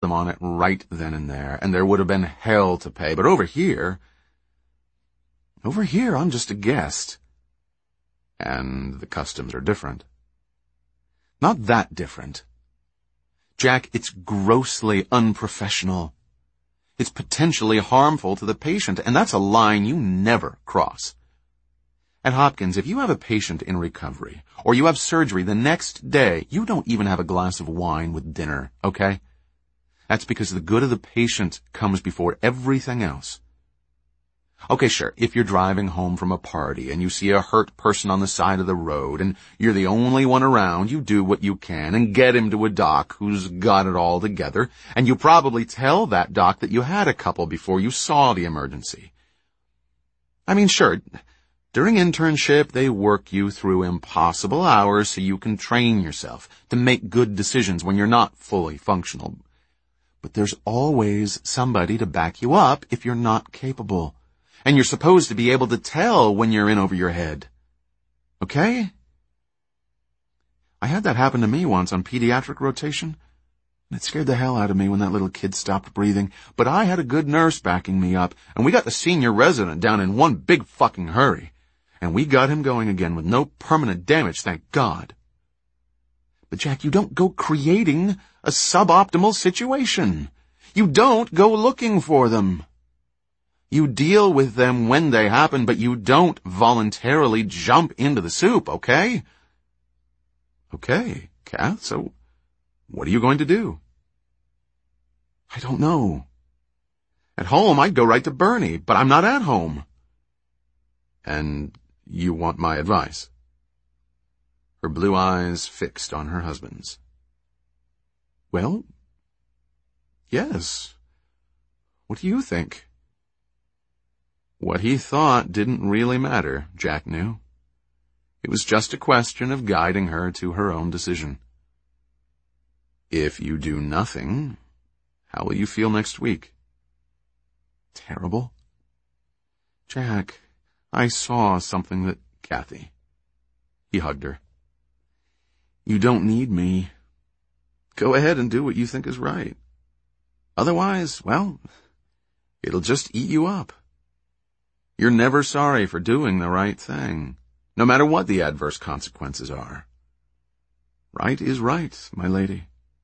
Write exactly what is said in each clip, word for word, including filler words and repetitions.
them on it right then and there, and there would have been hell to pay. But over here, over here, I'm just a guest. And the customs are different. Not that different. Jack, it's grossly unprofessional. It's potentially harmful to the patient, and that's a line you never cross. At Hopkins, if you have a patient in recovery, or you have surgery the next day, you don't even have a glass of wine with dinner, okay? That's because the good of the patient comes before everything else. Okay, sure, if you're driving home from a party and you see a hurt person on the side of the road and you're the only one around, you do what you can and get him to a doc who's got it all together, and you probably tell that doc that you had a couple before you saw the emergency. I mean, sure, during internship, they work you through impossible hours so you can train yourself to make good decisions when you're not fully functional. But there's always somebody to back you up if you're not capable. And you're supposed to be able to tell when you're in over your head. Okay? I had that happen to me once on pediatric rotation. It scared the hell out of me when that little kid stopped breathing. But I had a good nurse backing me up, and we got the senior resident down in one big fucking hurry. And we got him going again with no permanent damage, thank God. But Jack, you don't go creating a suboptimal situation. You don't go looking for them. You deal with them when they happen, but you don't voluntarily jump into the soup, okay? Okay, Kath, so what are you going to do? I don't know. At home, I'd go right to Bernie, but I'm not at home. And you want my advice? Her blue eyes fixed on her husband's. Well, yes. What do you think? What he thought didn't really matter, Jack knew. It was just a question of guiding her to her own decision. If you do nothing, how will you feel next week? Terrible. Jack, I saw something that... Kathy. He hugged her. You don't need me. Go ahead and do what you think is right. Otherwise, well, it'll just eat you up. You're never sorry for doing the right thing, no matter what the adverse consequences are. Right is right, my lady.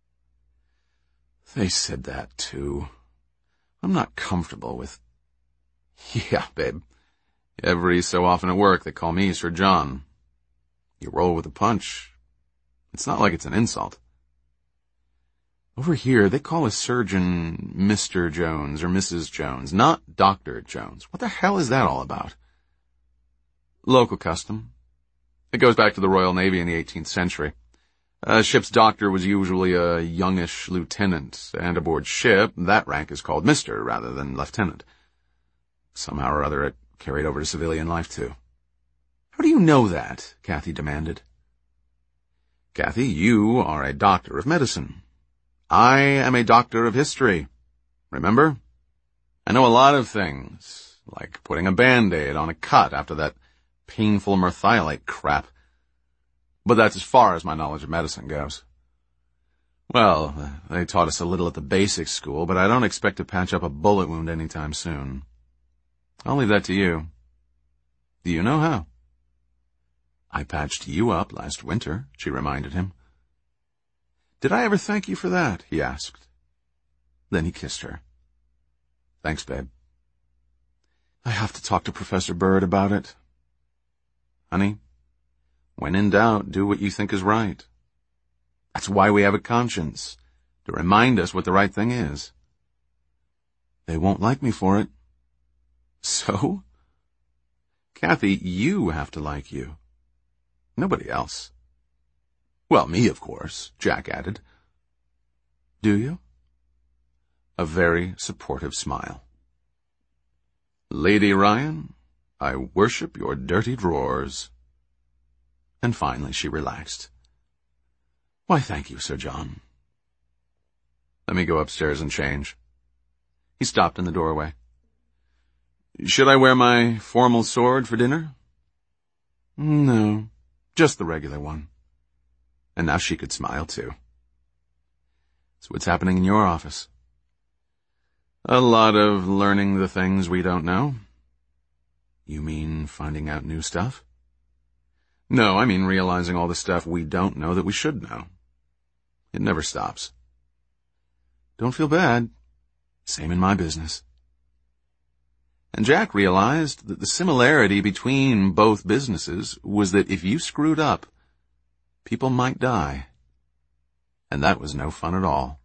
They said that, too. I'm not comfortable with... Yeah, babe. Every so often at work, they call me Sir John. You roll with a punch. It's not like it's an insult. Over here, they call a surgeon Mister Jones or Missus Jones, not Doctor Jones. What the hell is that all about? Local custom. It goes back to the Royal Navy in the eighteenth century. A ship's doctor was usually a youngish lieutenant, and aboard ship, that rank is called Mister rather than lieutenant. Somehow or other, it carried over to civilian life, too. How do you know that? Kathy demanded. Kathy, you are a doctor of medicine. I am a doctor of history. Remember? I know a lot of things, like putting a Band-Aid on a cut after that painful merthiolate crap. But that's as far as my knowledge of medicine goes. Well, they taught us a little at the basic school, but I don't expect to patch up a bullet wound anytime soon. I'll leave that to you. Do you know how? I patched you up last winter, she reminded him. Did I ever thank you for that? He asked. Then he kissed her. Thanks, babe. I have to talk to Professor Bird about it. Honey, when in doubt, do what you think is right. That's why we have a conscience, to remind us what the right thing is. They won't like me for it. So? Kathy, you have to like you. Nobody else. Well, me, of course, Jack added. Do you? A very supportive smile. Lady Ryan, I worship your dirty drawers. And finally she relaxed. Why, thank you, Sir John. Let me go upstairs and change. He stopped in the doorway. Should I wear my formal sword for dinner? No, just the regular one. And now she could smile, too. So what's happening in your office? A lot of learning the things we don't know. You mean finding out new stuff? No, I mean realizing all the stuff we don't know that we should know. It never stops. Don't feel bad. Same in my business. And Jack realized that the similarity between both businesses was that if you screwed up, people might die. And that was no fun at all.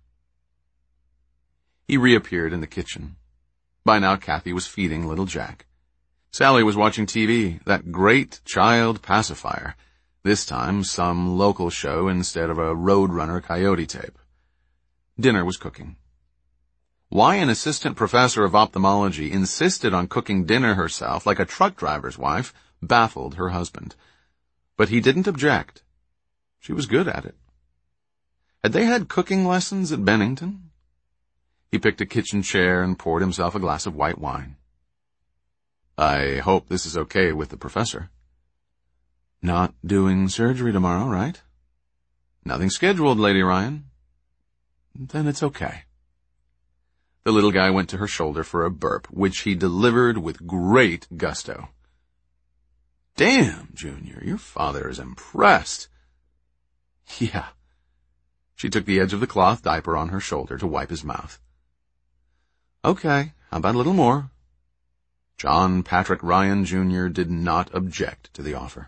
He reappeared in the kitchen. By now, Kathy was feeding little Jack. Sally was watching T V, that great child pacifier. This time, some local show instead of a Roadrunner Coyote tape. Dinner was cooking. Why an assistant professor of ophthalmology insisted on cooking dinner herself like a truck driver's wife baffled her husband. But he didn't object. She was good at it. Had they had cooking lessons at Bennington? He picked a kitchen chair and poured himself a glass of white wine. I hope this is okay with the professor. Not doing surgery tomorrow, right? Nothing scheduled, Lady Ryan. Then it's okay. The little guy went to her shoulder for a burp, which he delivered with great gusto. Damn, Junior, your father is impressed. Yeah. She took the edge of the cloth diaper on her shoulder to wipe his mouth. Okay, how about a little more? John Patrick Ryan, Junior did not object to the offer.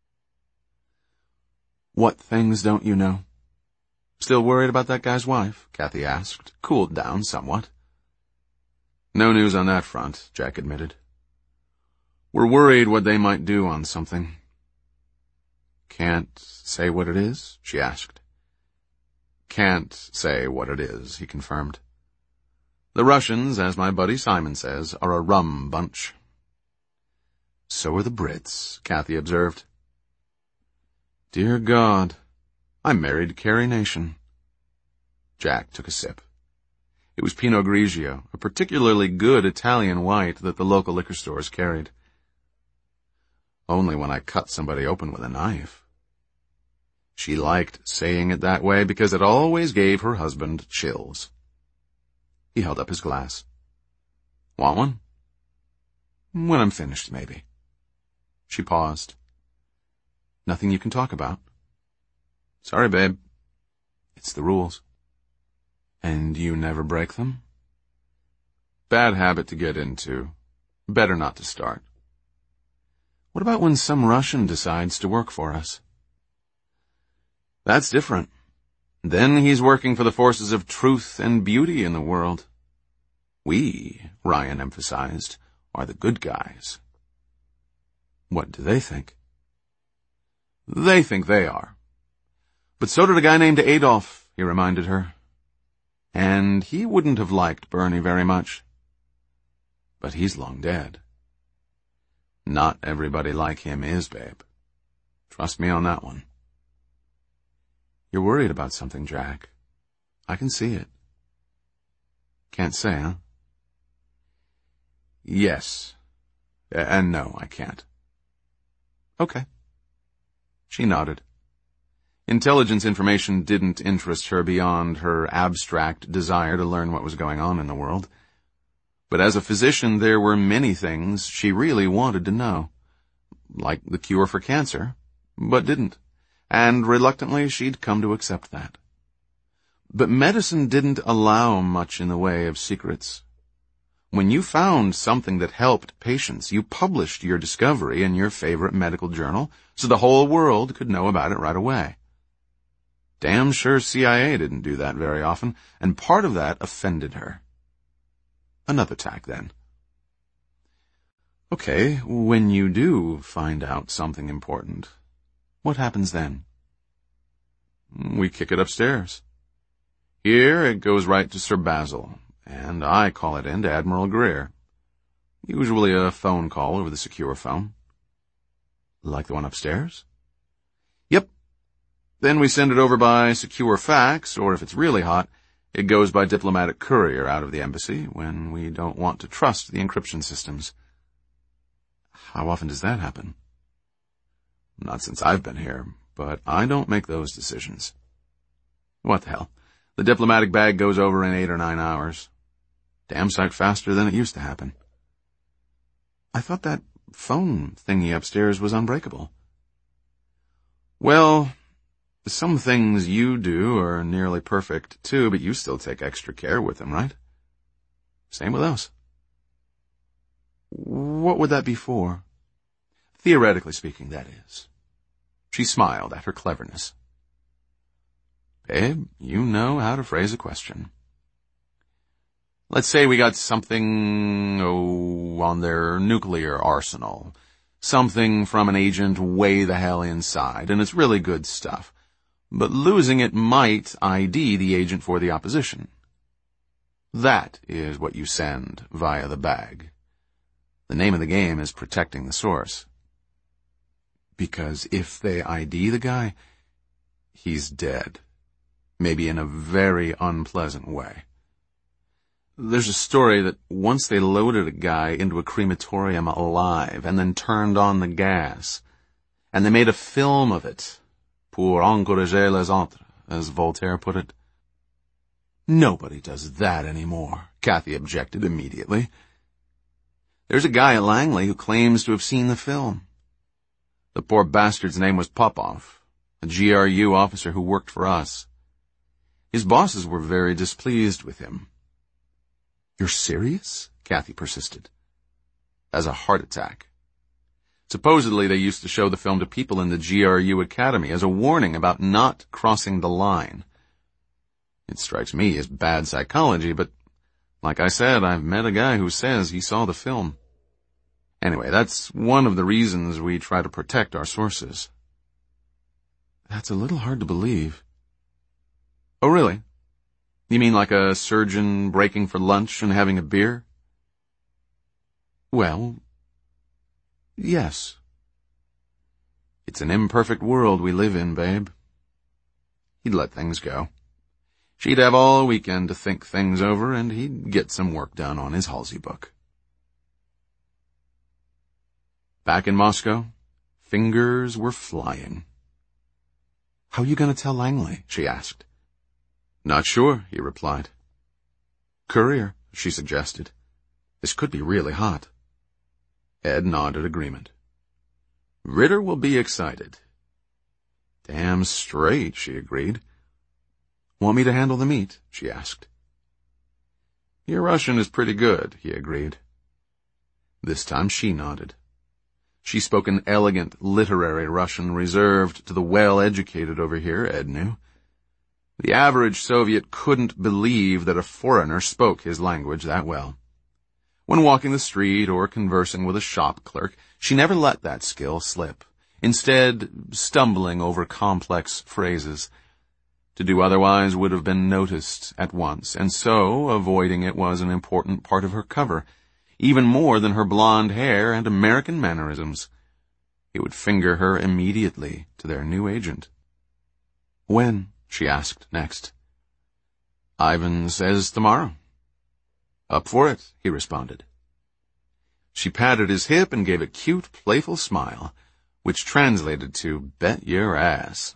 What things don't you know? Still worried about that guy's wife? Kathy asked, cooled down somewhat. No news on that front, Jack admitted. We're worried what they might do on something. Can't say what it is? She asked. Can't say what it is, he confirmed. The Russians, as my buddy Simon says, are a rum bunch. So are the Brits, Kathy observed. Dear God, I married Carrie Nation. Jack took a sip. It was Pinot Grigio, a particularly good Italian white that the local liquor stores carried. Only when I cut somebody open with a knife. She liked saying it that way because it always gave her husband chills. He held up his glass. Want one? When I'm finished, maybe. She paused. Nothing you can talk about? Sorry, babe. It's the rules. And you never break them? Bad habit to get into. Better not to start. What about when some Russian decides to work for us? That's different. Then he's working for the forces of truth and beauty in the world. We, Ryan emphasized, are the good guys. What do they think? They think they are. But so did a guy named Adolf, he reminded her. And he wouldn't have liked Bernie very much. But he's long dead. Not everybody like him is, babe. Trust me on that one. You're worried about something, Jack. I can see it. Can't say, huh? Yes. And no, I can't. Okay. She nodded. Intelligence information didn't interest her beyond her abstract desire to learn what was going on in the world. But as a physician, there were many things she really wanted to know. Like the cure for cancer, but didn't. And reluctantly, she'd come to accept that. But medicine didn't allow much in the way of secrets. When you found something that helped patients, you published your discovery in your favorite medical journal so the whole world could know about it right away. Damn sure C I A didn't do that very often, and part of that offended her. Another tack, then. Okay, when you do find out something important, what happens then? We kick it upstairs. Here it goes right to Sir Basil, and I call it in to Admiral Greer. Usually a phone call over the secure phone. Like the one upstairs? Yep. Then we send it over by secure fax, or if it's really hot, it goes by diplomatic courier out of the embassy when we don't want to trust the encryption systems. How often does that happen? Not since I've been here, but I don't make those decisions. What the hell? The diplomatic bag goes over in eight or nine hours. Damn sight faster than it used to happen. I thought that phone thingy upstairs was unbreakable. Well, some things you do are nearly perfect, too, but you still take extra care with them, right? Same with us. What would that be for? Theoretically speaking, that is. She smiled at her cleverness. Babe, you know how to phrase a question. Let's say we got something, oh, on their nuclear arsenal. Something from an agent way the hell inside, and it's really good stuff. But losing it might I D the agent for the opposition. That is what you send via the bag. The name of the game is protecting the source. Because if they I D the guy, he's dead. Maybe in a very unpleasant way. There's a story that once they loaded a guy into a crematorium alive and then turned on the gas, and they made a film of it, pour encourager les autres, as Voltaire put it. Nobody does that anymore, Kathy objected immediately. There's a guy at Langley who claims to have seen the film. The poor bastard's name was Popov, a G R U officer who worked for us. His bosses were very displeased with him. You're serious? Kathy persisted. As a heart attack. Supposedly they used to show the film to people in the G R U Academy as a warning about not crossing the line. It strikes me as bad psychology, but like I said, I've met a guy who says he saw the film. Anyway, that's one of the reasons we try to protect our sources. That's a little hard to believe. Oh, really? You mean like a surgeon breaking for lunch and having a beer? Well, yes. It's an imperfect world we live in, babe. He'd let things go. She'd have all weekend to think things over, and he'd get some work done on his Halsey book. Back in Moscow, fingers were flying. How are you going to tell Langley? She asked. Not sure, he replied. Courier, she suggested. This could be really hot. Ed nodded agreement. Ritter will be excited. Damn straight, she agreed. Want me to handle the meat? She asked. Your Russian is pretty good, he agreed. This time she nodded. She spoke an elegant, literary Russian reserved to the well-educated over here, Ed knew. The average Soviet couldn't believe that a foreigner spoke his language that well. When walking the street or conversing with a shop clerk, she never let that skill slip, instead stumbling over complex phrases. To do otherwise would have been noticed at once, and so avoiding it was an important part of her cover, even more than her blonde hair and American mannerisms. He would finger her immediately to their new agent. When? She asked next. Ivan says tomorrow. Up for it, he responded. She patted his hip and gave a cute, playful smile, which translated to, bet your ass.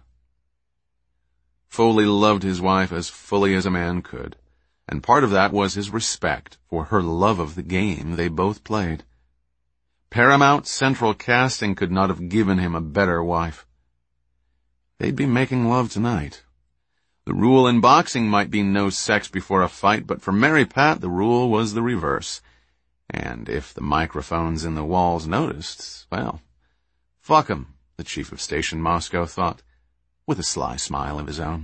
Foley loved his wife as fully as a man could, and part of that was his respect for her love of the game they both played. Paramount Central Casting could not have given him a better wife. They'd be making love tonight. The rule in boxing might be no sex before a fight, but for Mary Pat the rule was the reverse. And if the microphones in the walls noticed, well, fuck 'em, the chief of station Moscow thought, with a sly smile of his own.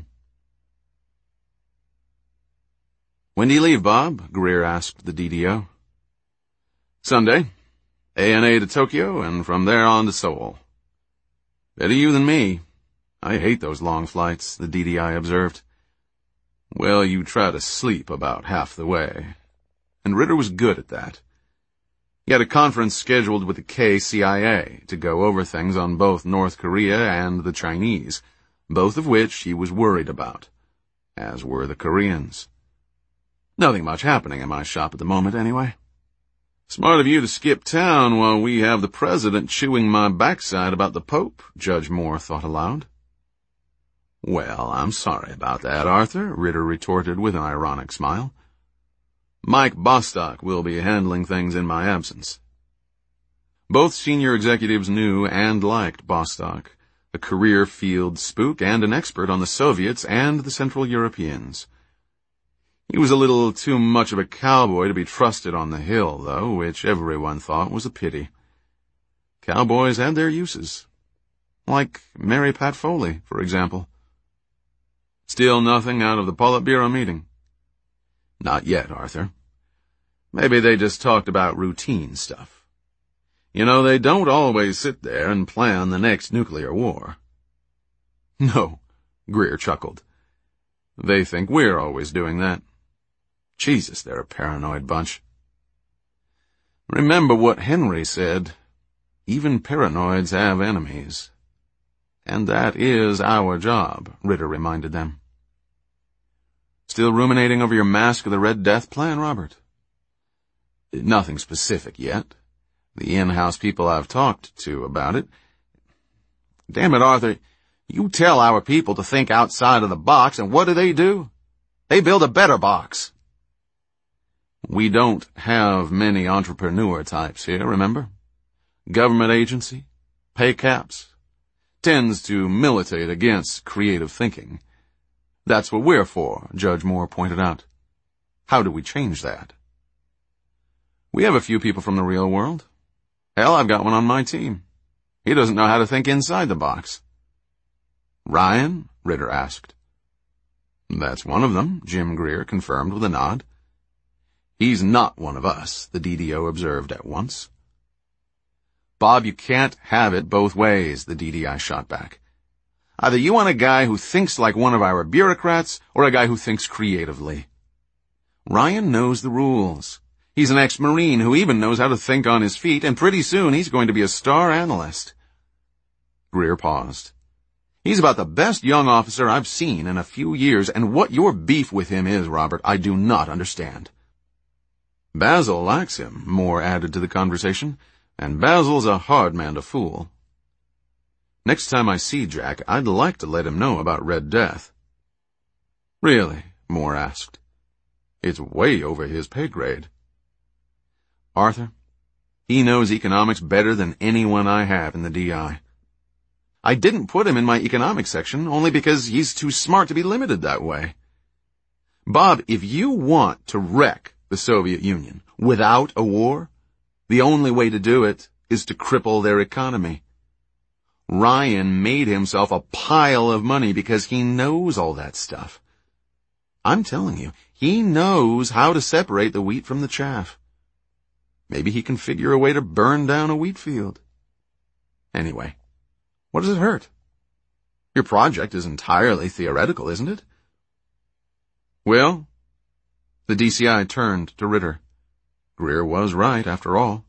When do you leave, Bob? Greer asked the D D O. Sunday. A N A to Tokyo, and from there on to Seoul. Better you than me. I hate those long flights, the D D I observed. Well, you try to sleep about half the way. And Ritter was good at that. He had a conference scheduled with the K C I A to go over things on both North Korea and the Chinese, both of which he was worried about, as were the Koreans. Nothing much happening in my shop at the moment, anyway. Smart of you to skip town while we have the president chewing my backside about the Pope, Judge Moore thought aloud. Well, I'm sorry about that, Arthur, Ritter retorted with an ironic smile. Mike Bostock will be handling things in my absence. Both senior executives knew and liked Bostock, a career field spook and an expert on the Soviets and the Central Europeans. He was a little too much of a cowboy to be trusted on the hill, though, which everyone thought was a pity. Cowboys had their uses. Like Mary Pat Foley, for example. Still nothing out of the Politburo meeting. Not yet, Arthur. Maybe they just talked about routine stuff. You know, they don't always sit there and plan the next nuclear war. No, Greer chuckled. They think we're always doing that. Jesus, they're a paranoid bunch. Remember what Henry said. Even paranoids have enemies. And that is our job, Ritter reminded them. Still ruminating over your Mask of the Red Death plan, Robert? Nothing specific yet. The in-house people I've talked to about it. Damn it, Arthur, you tell our people to think outside of the box, and what do they do? They build a better box. We don't have many entrepreneur types here, remember? Government agency, pay caps, tends to militate against creative thinking. That's what we're for, Judge Moore pointed out. How do we change that? We have a few people from the real world. Hell, I've got one on my team. He doesn't know how to think inside the box. Ryan? Ritter asked. That's one of them, Jim Greer confirmed with a nod. He's not one of us, the D D O observed at once. Bob, you can't have it both ways, the D D I shot back. Either you want a guy who thinks like one of our bureaucrats, or a guy who thinks creatively. Ryan knows the rules. He's an ex-Marine who even knows how to think on his feet, and pretty soon he's going to be a star analyst. Greer paused. He's about the best young officer I've seen in a few years, and what your beef with him is, Robert, I do not understand. Basil likes him, Moore added to the conversation, and Basil's a hard man to fool. Next time I see Jack, I'd like to let him know about Red Death. Really? Moore asked. It's way over his pay grade. Arthur, he knows economics better than anyone I have in the D I. I didn't put him in my economics section only because he's too smart to be limited that way. Bob, if you want to wreck the Soviet Union without a war, the only way to do it is to cripple their economy. Ryan made himself a pile of money because he knows all that stuff. I'm telling you, he knows how to separate the wheat from the chaff. Maybe he can figure a way to burn down a wheat field. Anyway, what does it hurt? Your project is entirely theoretical, isn't it? Well, the D C I turned to Ritter. Greer was right, after all.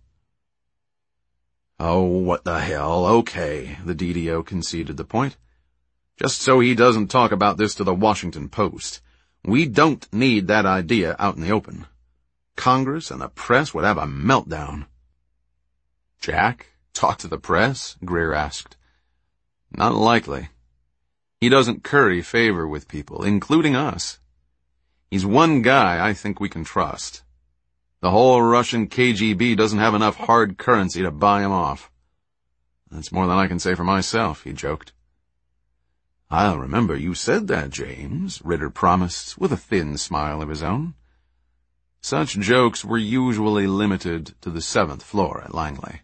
Oh, what the hell, okay, the D D O conceded the point. Just so he doesn't talk about this to the Washington Post. We don't need that idea out in the open. Congress and the press would have a meltdown. Jack, talk to the press? Greer asked. Not likely. He doesn't curry favor with people, including us. He's one guy I think we can trust. The whole Russian K G B doesn't have enough hard currency to buy him off. That's more than I can say for myself, he joked. I'll remember you said that, James, Ritter promised, with a thin smile of his own. Such jokes were usually limited to the seventh floor at Langley.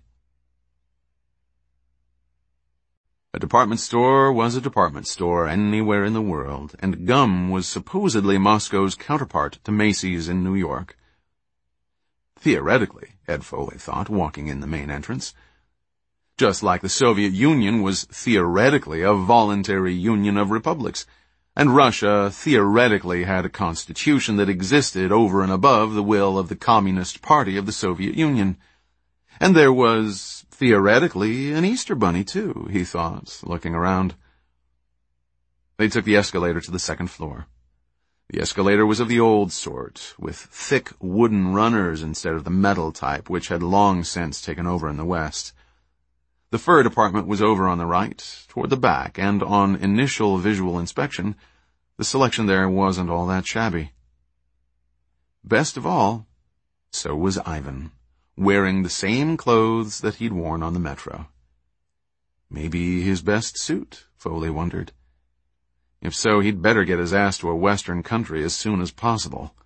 A department store was a department store anywhere in the world, and gum was supposedly Moscow's counterpart to Macy's in New York. Theoretically, Ed Foley thought, walking in the main entrance. Just like the Soviet Union was theoretically a voluntary union of republics, and Russia theoretically had a constitution that existed over and above the will of the Communist Party of the Soviet Union. And there was, theoretically, an Easter Bunny, too, he thought, looking around. They took the escalator to the second floor. The escalator was of the old sort, with thick wooden runners instead of the metal type, which had long since taken over in the West. The fur department was over on the right, toward the back, and on initial visual inspection, the selection there wasn't all that shabby. best of all, so was Ivan, wearing the same clothes that he'd worn on the metro. Maybe his best suit, Foley wondered. If so, he'd better get his ass to a western country as soon as possible.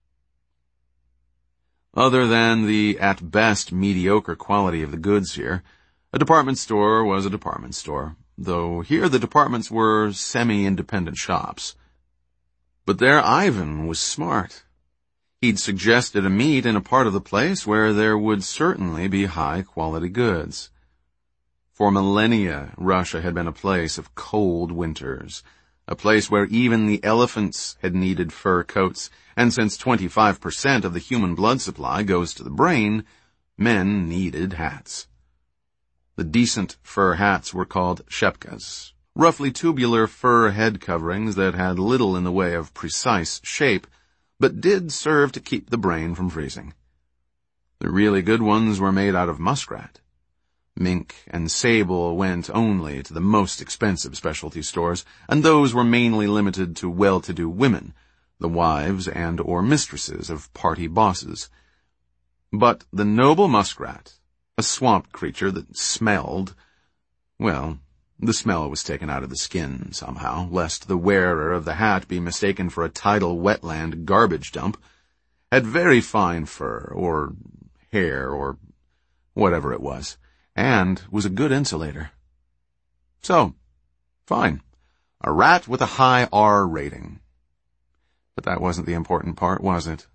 Other than the, at best, mediocre quality of the goods here, a department store was a department store, though here the departments were semi-independent shops. But there Ivan was smart. He'd suggested a meet in a part of the place where there would certainly be high-quality goods. For millennia, Russia had been a place of cold winters, a place where even the elephants had needed fur coats, and since twenty-five percent of the human blood supply goes to the brain, men needed hats. The decent fur hats were called shepkas, roughly tubular fur head coverings that had little in the way of precise shape, but did serve to keep the brain from freezing. The really good ones were made out of muskrat. Mink and sable went only to the most expensive specialty stores, and those were mainly limited to well-to-do women, the wives and or mistresses of party bosses. But the noble muskrat, a swamp creature that smelled, well, the smell was taken out of the skin somehow, lest the wearer of the hat be mistaken for a tidal wetland garbage dump, had very fine fur, or hair, or whatever it was, and was a good insulator. So, fine. A rat with a high R rating. But that wasn't the important part, was it?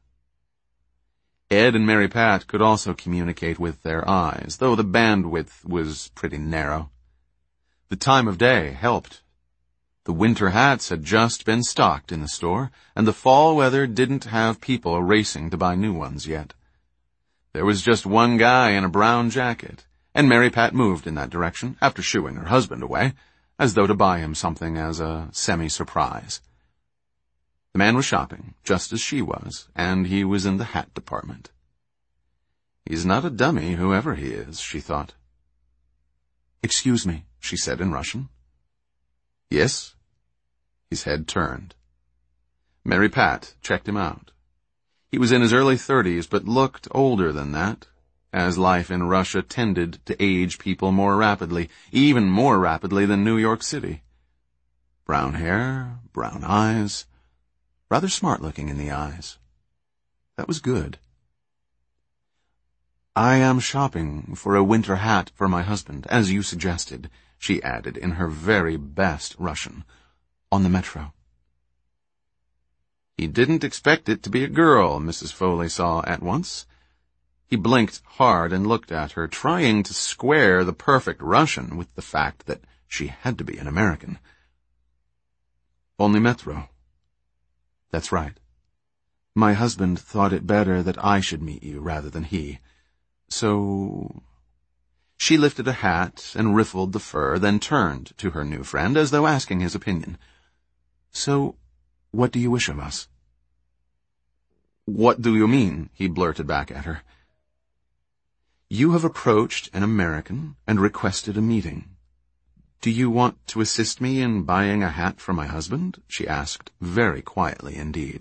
Ed and Mary Pat could also communicate with their eyes, though the bandwidth was pretty narrow. The time of day helped. The winter hats had just been stocked in the store, and the fall weather didn't have people racing to buy new ones yet. There was just one guy in a brown jacket, and Mary Pat moved in that direction after shooing her husband away, as though to buy him something as a semi-surprise. The man was shopping, just as she was, and he was in the hat department. He's not a dummy, whoever he is, she thought. "Excuse me," she said in Russian. "Yes?" His head turned. Mary Pat checked him out. He was in his early thirties, but looked older than that, as life in Russia tended to age people more rapidly, even more rapidly than New York City. Brown hair, brown eyes, rather smart-looking in the eyes. That was good. "I am shopping for a winter hat for my husband, as you suggested," she added in her very best Russian, "on the metro." He didn't expect it to be a girl, Missus Foley saw at once. He blinked hard and looked at her, trying to square the perfect Russian with the fact that she had to be an American. "Only metro." "That's right. My husband thought it better that I should meet you rather than he. So—" She lifted a hat and riffled the fur, then turned to her new friend as though asking his opinion. "So, what do you wish of us?" "What do you mean?" he blurted back at her. "You have approached an American and requested a meeting. Do you want to assist me in buying a hat for my husband?" she asked, very quietly indeed.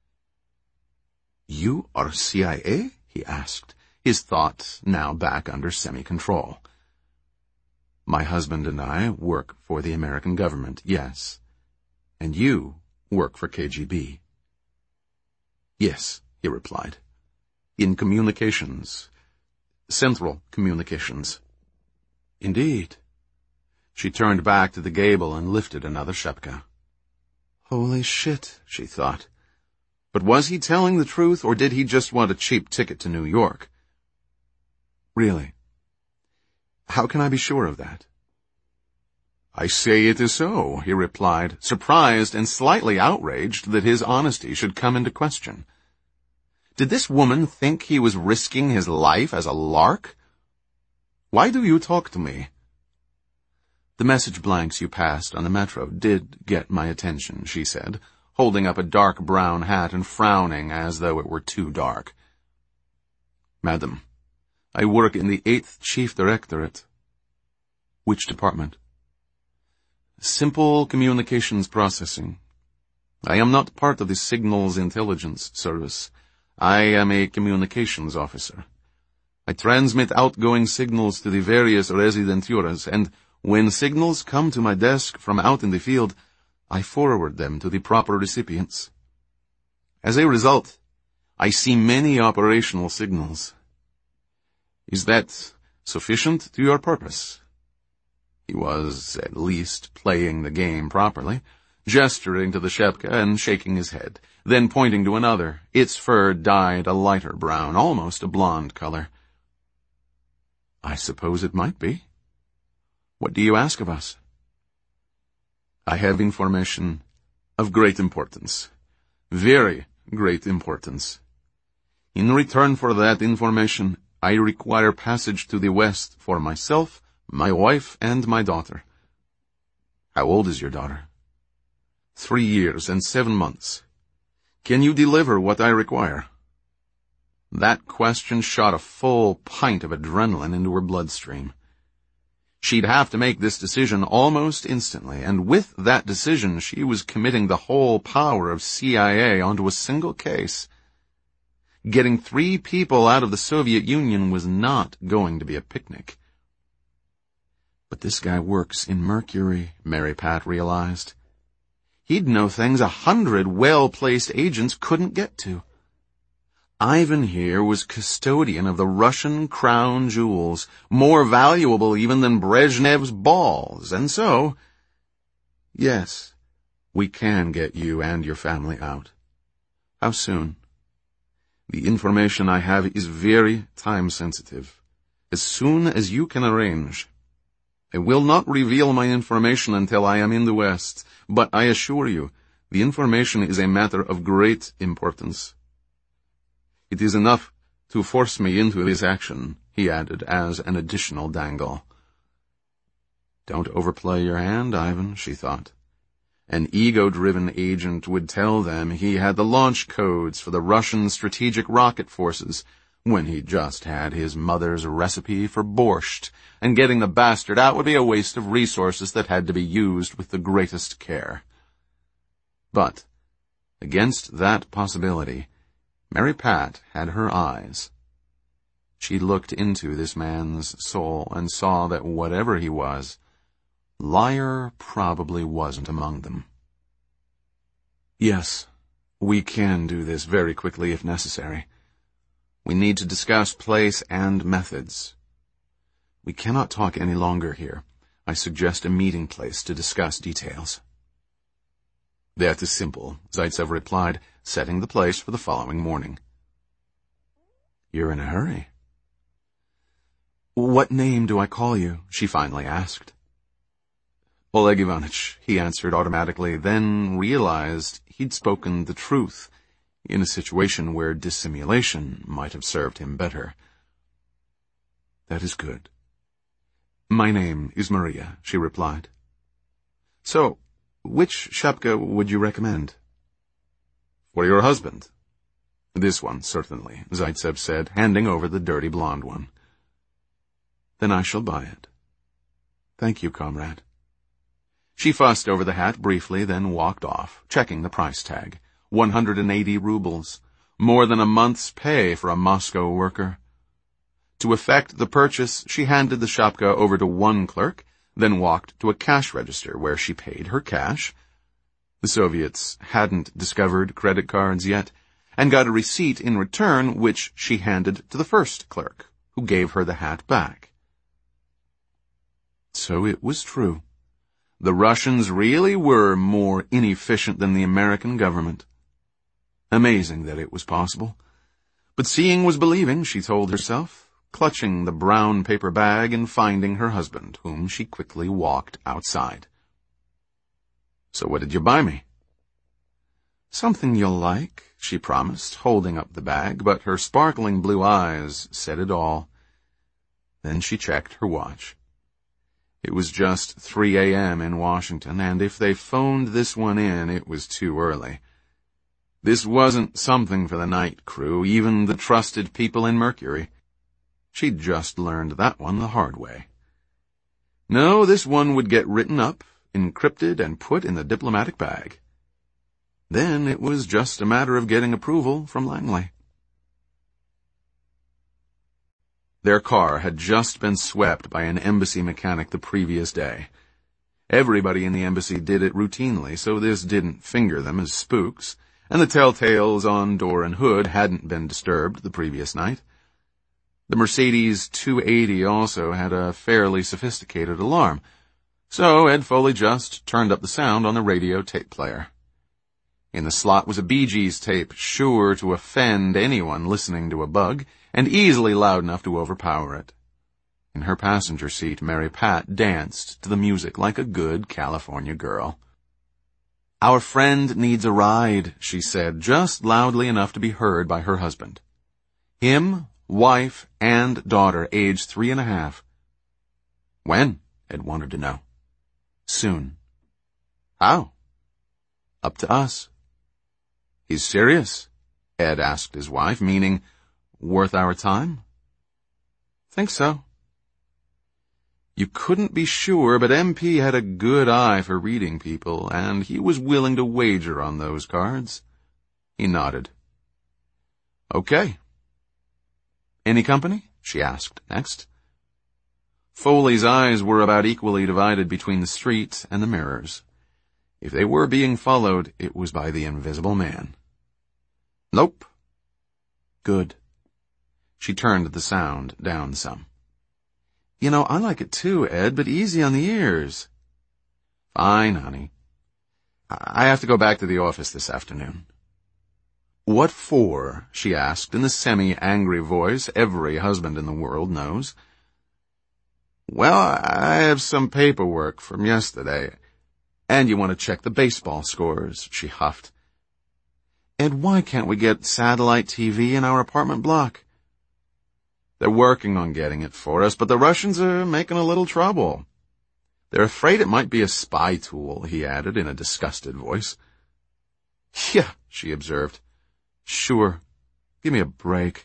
"You are C I A?" he asked, his thoughts now back under semi-control. "My husband and I work for the American government, yes. And you work for K G B. "Yes," he replied. "In communications. Central communications." "Indeed." She turned back to the gable and lifted another shepka. Holy shit, she thought. But was he telling the truth, or did he just want a cheap ticket to New York? Really? How can I be sure of that? "I say it is so," he replied, surprised and slightly outraged that his honesty should come into question. Did this woman think he was risking his life as a lark? "Why do you talk to me?" "The message blanks you passed on the metro did get my attention," she said, holding up a dark brown hat and frowning as though it were too dark. "Madam, I work in the eighth Chief Directorate." "Which department?" "Simple Communications Processing. I am not part of the Signals Intelligence Service. I am a communications officer. I transmit outgoing signals to the various residenturas, and when signals come to my desk from out in the field, I forward them to the proper recipients. As a result, I see many operational signals. Is that sufficient to your purpose?" He was, at least, playing the game properly, gesturing to the Shepka and shaking his head, then pointing to another, its fur dyed a lighter brown, almost a blonde color. "I suppose it might be. What do you ask of us?" "I have information of great importance. Very great importance. In return for that information, I require passage to the West for myself, my wife, and my daughter." "How old is your daughter?" Three years and seven months. Can you deliver what I require?" That question shot a full pint of adrenaline into her bloodstream. She'd have to make this decision almost instantly, and with that decision she was committing the whole power of C I A onto a single case. Getting three people out of the Soviet Union was not going to be a picnic. But this guy works in Mercury, Mary Pat realized. He'd know things a hundred well-placed agents couldn't get to. Ivan here was custodian of the Russian crown jewels, more valuable even than Brezhnev's balls, and so, yes, we can get you and your family out. How soon? The information I have is very time-sensitive. As soon as you can arrange. I will not reveal my information until I am in the West, but I assure you, the information is a matter of great importance. It is enough to force me into this action," he added as an additional dangle. Don't overplay your hand, Ivan, she thought. An ego-driven agent would tell them he had the launch codes for the Russian strategic rocket forces when he just had his mother's recipe for borscht, and getting the bastard out would be a waste of resources that had to be used with the greatest care. But, against that possibility, Mary Pat had her eyes. She looked into this man's soul and saw that whatever he was, liar probably wasn't among them. Yes, we can do this very quickly if necessary. We need to discuss place and methods. We cannot talk any longer here. I suggest a meeting place to discuss details. That is simple, Zaitsev replied, setting the place for the following morning. You're in a hurry. What name do I call you? She finally asked. Oleg Ivanich, he answered automatically, then realized he'd spoken the truth in a situation where dissimulation might have served him better. That is good. My name is Maria, she replied. So, which Shapka would you recommend? For your husband. This one, certainly, Zaitsev said, handing over the dirty blonde one. Then I shall buy it. Thank you, comrade. She fussed over the hat briefly, then walked off, checking the price tag. one hundred eighty rubles, more than a month's pay for a Moscow worker. To effect the purchase, she handed the shapka over to one clerk, then walked to a cash register where she paid her cash. The Soviets hadn't discovered credit cards yet, and got a receipt in return which she handed to the first clerk, who gave her the hat back. So it was true. The Russians really were more inefficient than the American government. Amazing that it was possible. But seeing was believing, she told herself, clutching the brown paper bag and finding her husband, whom she quickly walked outside. So what did you buy me? Something you'll like, she promised, holding up the bag, but her sparkling blue eyes said it all. Then she checked her watch. It was just three a.m. in Washington, and if they phoned this one in, it was too early. This wasn't something for the night crew, even the trusted people in Mercury. She'd just learned that one the hard way. No, this one would get written up, encrypted, and put in the diplomatic bag. Then it was just a matter of getting approval from Langley. Their car had just been swept by an embassy mechanic the previous day. Everybody in the embassy did it routinely, so this didn't finger them as spooks, and the telltales on door and hood hadn't been disturbed the previous night. The Mercedes two eighty also had a fairly sophisticated alarm, so Ed Foley just turned up the sound on the radio tape player. In the slot was a Bee Gees tape, sure to offend anyone listening to a bug, and easily loud enough to overpower it. In her passenger seat, Mary Pat danced to the music like a good California girl. "Our friend needs a ride," she said, just loudly enough to be heard by her husband. Him, wife, and daughter, aged three and a half. When? Ed wanted to know. Soon. How? Up to us. He's serious? Ed asked his wife, meaning, worth our time? Think so. You couldn't be sure, but M P had a good eye for reading people, and he was willing to wager on those cards. He nodded. Okay. Any company? She asked next. Foley's eyes were about equally divided between the street and the mirrors. If they were being followed, it was by the invisible man. Nope. Good. She turned the sound down some. You know, I like it too, Ed, but easy on the ears. Fine, honey. I have to go back to the office this afternoon. What for? She asked in the semi-angry voice every husband in the world knows. Well, I have some paperwork from yesterday. And you want to check the baseball scores, she huffed. Ed, why can't we get satellite T V in our apartment block? They're working on getting it for us, but the Russians are making a little trouble. They're afraid it might be a spy tool, he added in a disgusted voice. Yeah, she observed. Sure. Give me a break.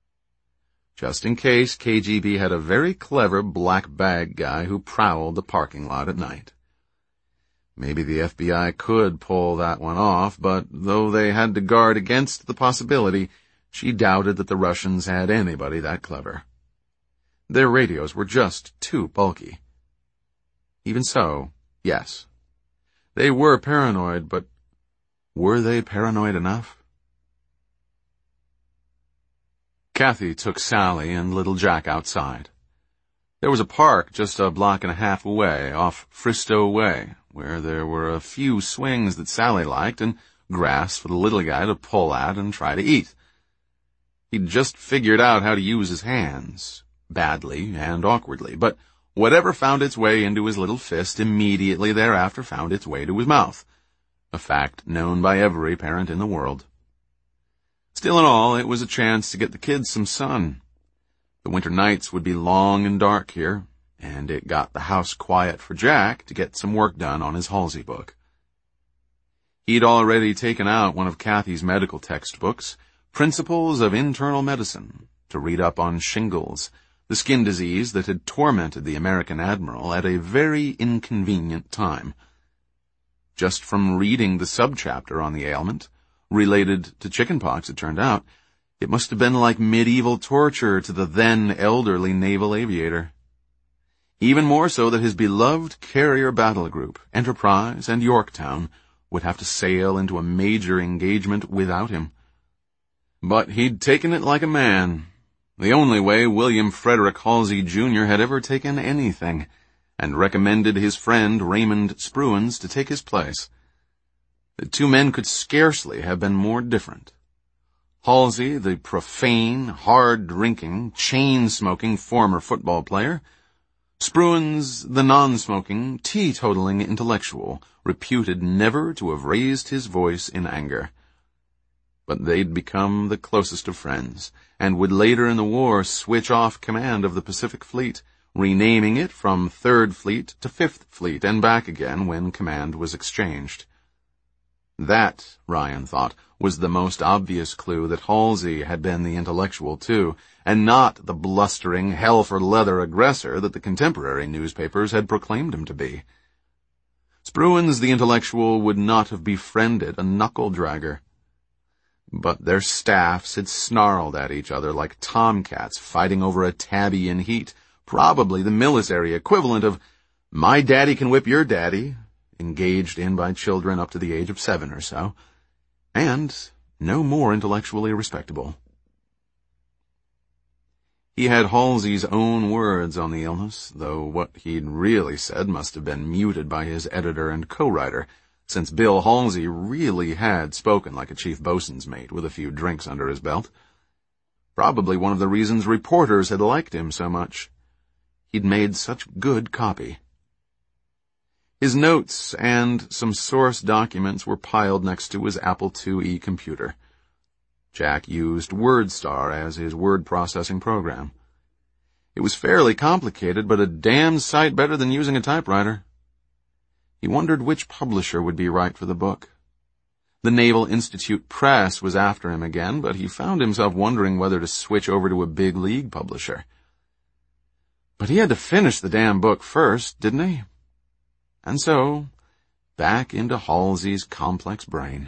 Just in case, K G B had a very clever black bag guy who prowled the parking lot at night. Maybe the F B I could pull that one off, but though they had to guard against the possibility, she doubted that the Russians had anybody that clever. Their radios were just too bulky. Even so, yes. They were paranoid, but were they paranoid enough? Kathy took Sally and little Jack outside. There was a park just a block and a half away, off Fristow Way, where there were a few swings that Sally liked and grass for the little guy to pull at and try to eat. He'd just figured out how to use his hands, badly and awkwardly, but whatever found its way into his little fist immediately thereafter found its way to his mouth, a fact known by every parent in the world. Still in all, it was a chance to get the kids some sun. The winter nights would be long and dark here, and it got the house quiet for Jack to get some work done on his Halsey book. He'd already taken out one of Kathy's medical textbooks, Principles of Internal Medicine, to read up on shingles, the skin disease that had tormented the American admiral at a very inconvenient time. Just from reading the subchapter on the ailment, related to chickenpox, it turned out, it must have been like medieval torture to the then elderly naval aviator. Even more so that his beloved carrier battle group, Enterprise and Yorktown, would have to sail into a major engagement without him. But he'd taken it like a man, the only way William Frederick Halsey Junior had ever taken anything, and recommended his friend Raymond Spruance to take his place. The two men could scarcely have been more different. Halsey, the profane, hard-drinking, chain-smoking former football player, Spruance, the non-smoking, teetotaling intellectual, reputed never to have raised his voice in anger. But they'd become the closest of friends, and would later in the war switch off command of the Pacific Fleet, renaming it from Third Fleet to Fifth Fleet and back again when command was exchanged. That, Ryan thought, was the most obvious clue that Halsey had been the intellectual too, and not the blustering, hell-for-leather aggressor that the contemporary newspapers had proclaimed him to be. Spruance the intellectual would not have befriended a knuckle-dragger. But their staffs had snarled at each other like tomcats fighting over a tabby in heat, probably the military equivalent of "my daddy can whip your daddy," engaged in by children up to the age of seven or so, and no more intellectually respectable. He had Halsey's own words on the illness, though what he'd really said must have been muted by his editor and co-writer, since Bill Halsey really had spoken like a chief bosun's mate with a few drinks under his belt. Probably one of the reasons reporters had liked him so much. He'd made such good copy. His notes and some source documents were piled next to his Apple two E computer. Jack used WordStar as his word processing program. It was fairly complicated, but a damn sight better than using a typewriter. He wondered which publisher would be right for the book. The Naval Institute Press was after him again, but he found himself wondering whether to switch over to a big league publisher. But he had to finish the damn book first, didn't he? And so, back into Halsey's complex brain.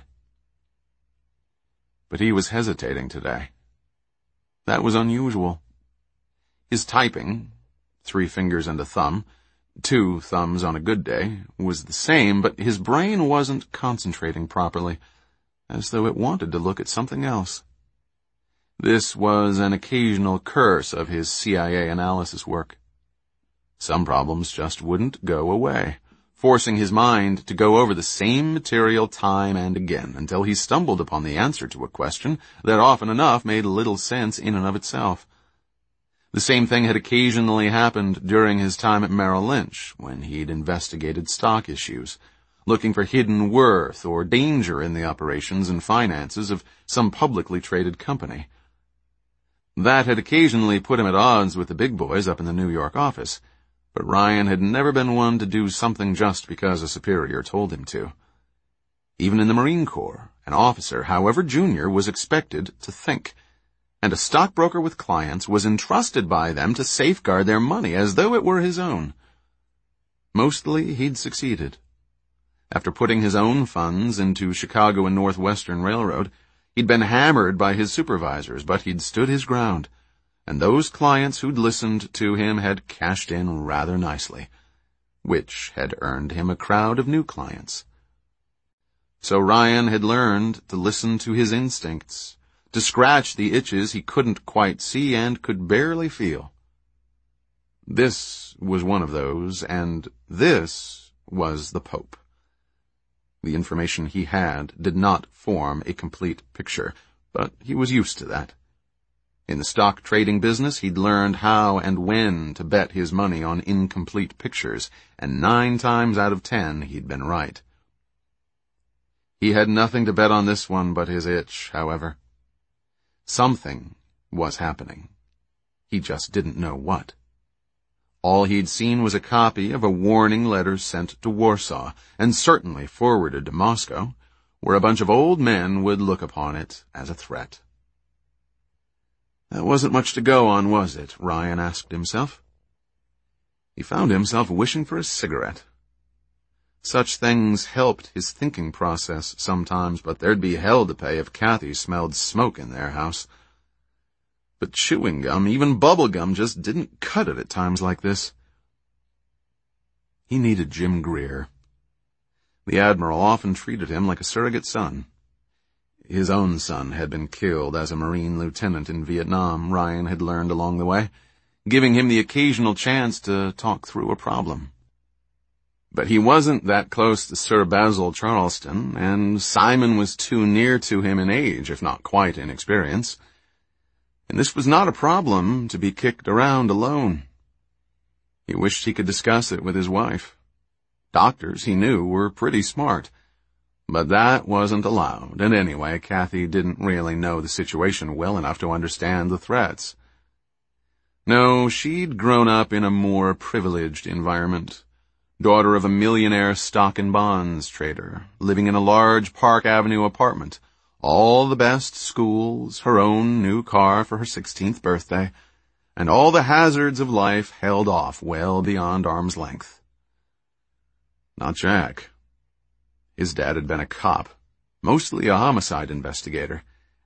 But he was hesitating today. That was unusual. His typing, three fingers and a thumb, two thumbs on a good day, was the same, but his brain wasn't concentrating properly, as though it wanted to look at something else. This was an occasional curse of his C I A analysis work. Some problems just wouldn't go away, forcing his mind to go over the same material time and again until he stumbled upon the answer to a question that often enough made little sense in and of itself. The same thing had occasionally happened during his time at Merrill Lynch, when he'd investigated stock issues, looking for hidden worth or danger in the operations and finances of some publicly traded company. That had occasionally put him at odds with the big boys up in the New York office, but Ryan had never been one to do something just because a superior told him to. Even in the Marine Corps, an officer, however junior, was expected to think, and a stockbroker with clients was entrusted by them to safeguard their money as though it were his own. Mostly he'd succeeded. After putting his own funds into Chicago and Northwestern Railroad, he'd been hammered by his supervisors, but he'd stood his ground, and those clients who'd listened to him had cashed in rather nicely, which had earned him a crowd of new clients. So Ryan had learned to listen to his instincts, to scratch the itches he couldn't quite see and could barely feel. This was one of those, and this was the Pope. The information he had did not form a complete picture, but he was used to that. In the stock trading business, he'd learned how and when to bet his money on incomplete pictures, and nine times out of ten he'd been right. He had nothing to bet on this one but his itch, however. Something was happening. He just didn't know what. All he'd seen was a copy of a warning letter sent to Warsaw, and certainly forwarded to Moscow, where a bunch of old men would look upon it as a threat. That wasn't much to go on, was it? Ryan asked himself. He found himself wishing for a cigarette. Such things helped his thinking process sometimes, but there'd be hell to pay if Kathy smelled smoke in their house. But chewing gum, even bubble gum, just didn't cut it at times like this. He needed Jim Greer. The Admiral often treated him like a surrogate son. His own son had been killed as a Marine lieutenant in Vietnam, Ryan had learned along the way, giving him the occasional chance to talk through a problem. But he wasn't that close to Sir Basil Charleston, and Simon was too near to him in age, if not quite in experience. And this was not a problem to be kicked around alone. He wished he could discuss it with his wife. Doctors, he knew, were pretty smart. But that wasn't allowed, and anyway, Kathy didn't really know the situation well enough to understand the threats. No, she'd grown up in a more privileged environment. Daughter of a millionaire stock and bonds trader, living in a large Park Avenue apartment, all the best schools, her own new car for her sixteenth birthday, and all the hazards of life held off well beyond arm's length. Not Jack. His dad had been a cop, mostly a homicide investigator,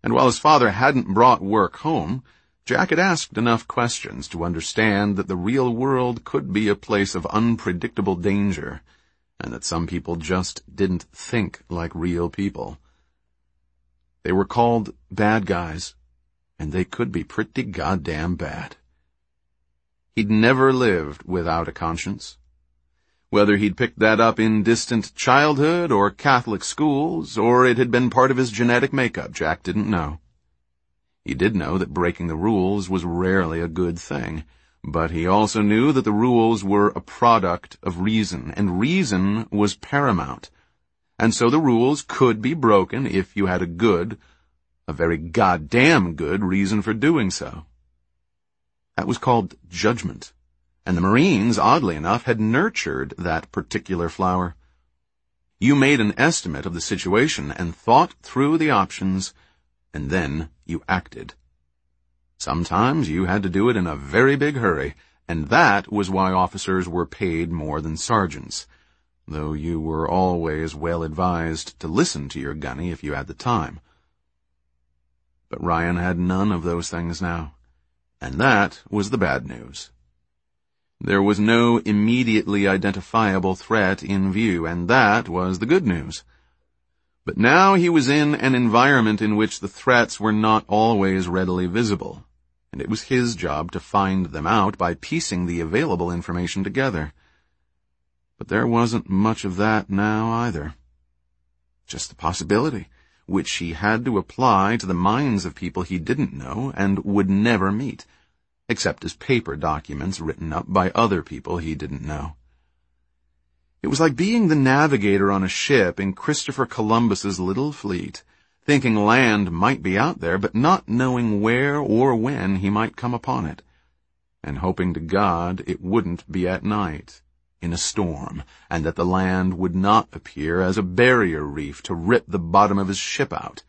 And while his father hadn't brought work home, Jack had asked enough questions to understand that the real world could be a place of unpredictable danger, and that some people just didn't think like real people. They were called bad guys, and they could be pretty goddamn bad. He'd never lived without a conscience. Whether he'd picked that up in distant childhood or Catholic schools, or it had been part of his genetic makeup, Jack didn't know. He did know that breaking the rules was rarely a good thing, but he also knew that the rules were a product of reason, and reason was paramount. And so the rules could be broken if you had a good, a very goddamn good reason for doing so. That was called judgment, and the Marines, oddly enough, had nurtured that particular flower. You made an estimate of the situation and thought through the options, and then you acted. Sometimes you had to do it in a very big hurry, and that was why officers were paid more than sergeants, though you were always well advised to listen to your gunny if you had the time. But Ryan had none of those things now, and that was the bad news. There was no immediately identifiable threat in view, and that was the good news. But now he was in an environment in which the threats were not always readily visible, and it was his job to find them out by piecing the available information together. But there wasn't much of that now either. Just the possibility, which he had to apply to the minds of people he didn't know and would never meet, except as paper documents written up by other people he didn't know. It was like being the navigator on a ship in Christopher Columbus's little fleet, thinking land might be out there, but not knowing where or when he might come upon it, and hoping to God it wouldn't be at night, in a storm, and that the land would not appear as a barrier reef to rip the bottom of his ship out.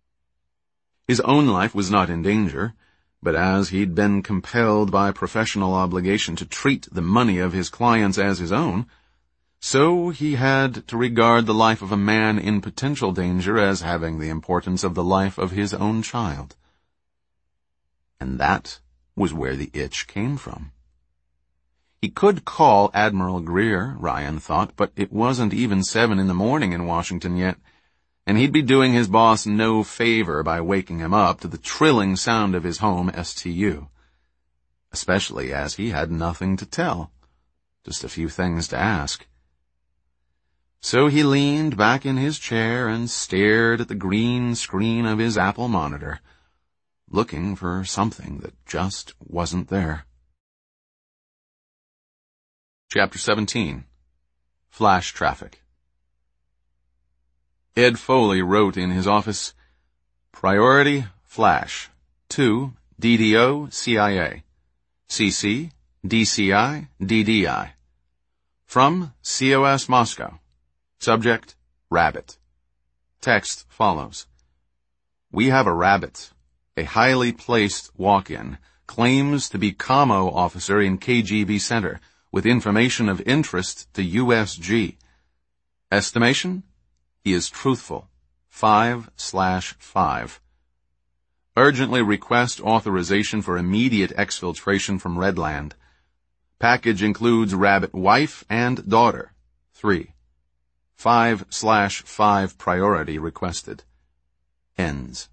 His own life was not in danger, but as he'd been compelled by professional obligation to treat the money of his clients as his own, so he had to regard the life of a man in potential danger as having the importance of the life of his own child. And that was where the itch came from. He could call Admiral Greer, Ryan thought, but it wasn't even seven in the morning in Washington yet, and he'd be doing his boss no favor by waking him up to the trilling sound of his home S T U, especially as he had nothing to tell, just a few things to ask. So he leaned back in his chair and stared at the green screen of his Apple monitor, looking for something that just wasn't there. Chapter seventeen. Flash Traffic. Ed Foley wrote in his office, Priority Flash to D D O C I A, C C D C I D D I. From C O S Moscow. Subject, Rabbit. Text follows. We have a rabbit. A highly placed walk-in. Claims to be commo officer in K G B Center, with information of interest to U S G. Estimation? He is truthful. Five slash five. Urgently request authorization for immediate exfiltration from Redland. Package includes rabbit wife and daughter. Three. Five slash five priority requested. Ends.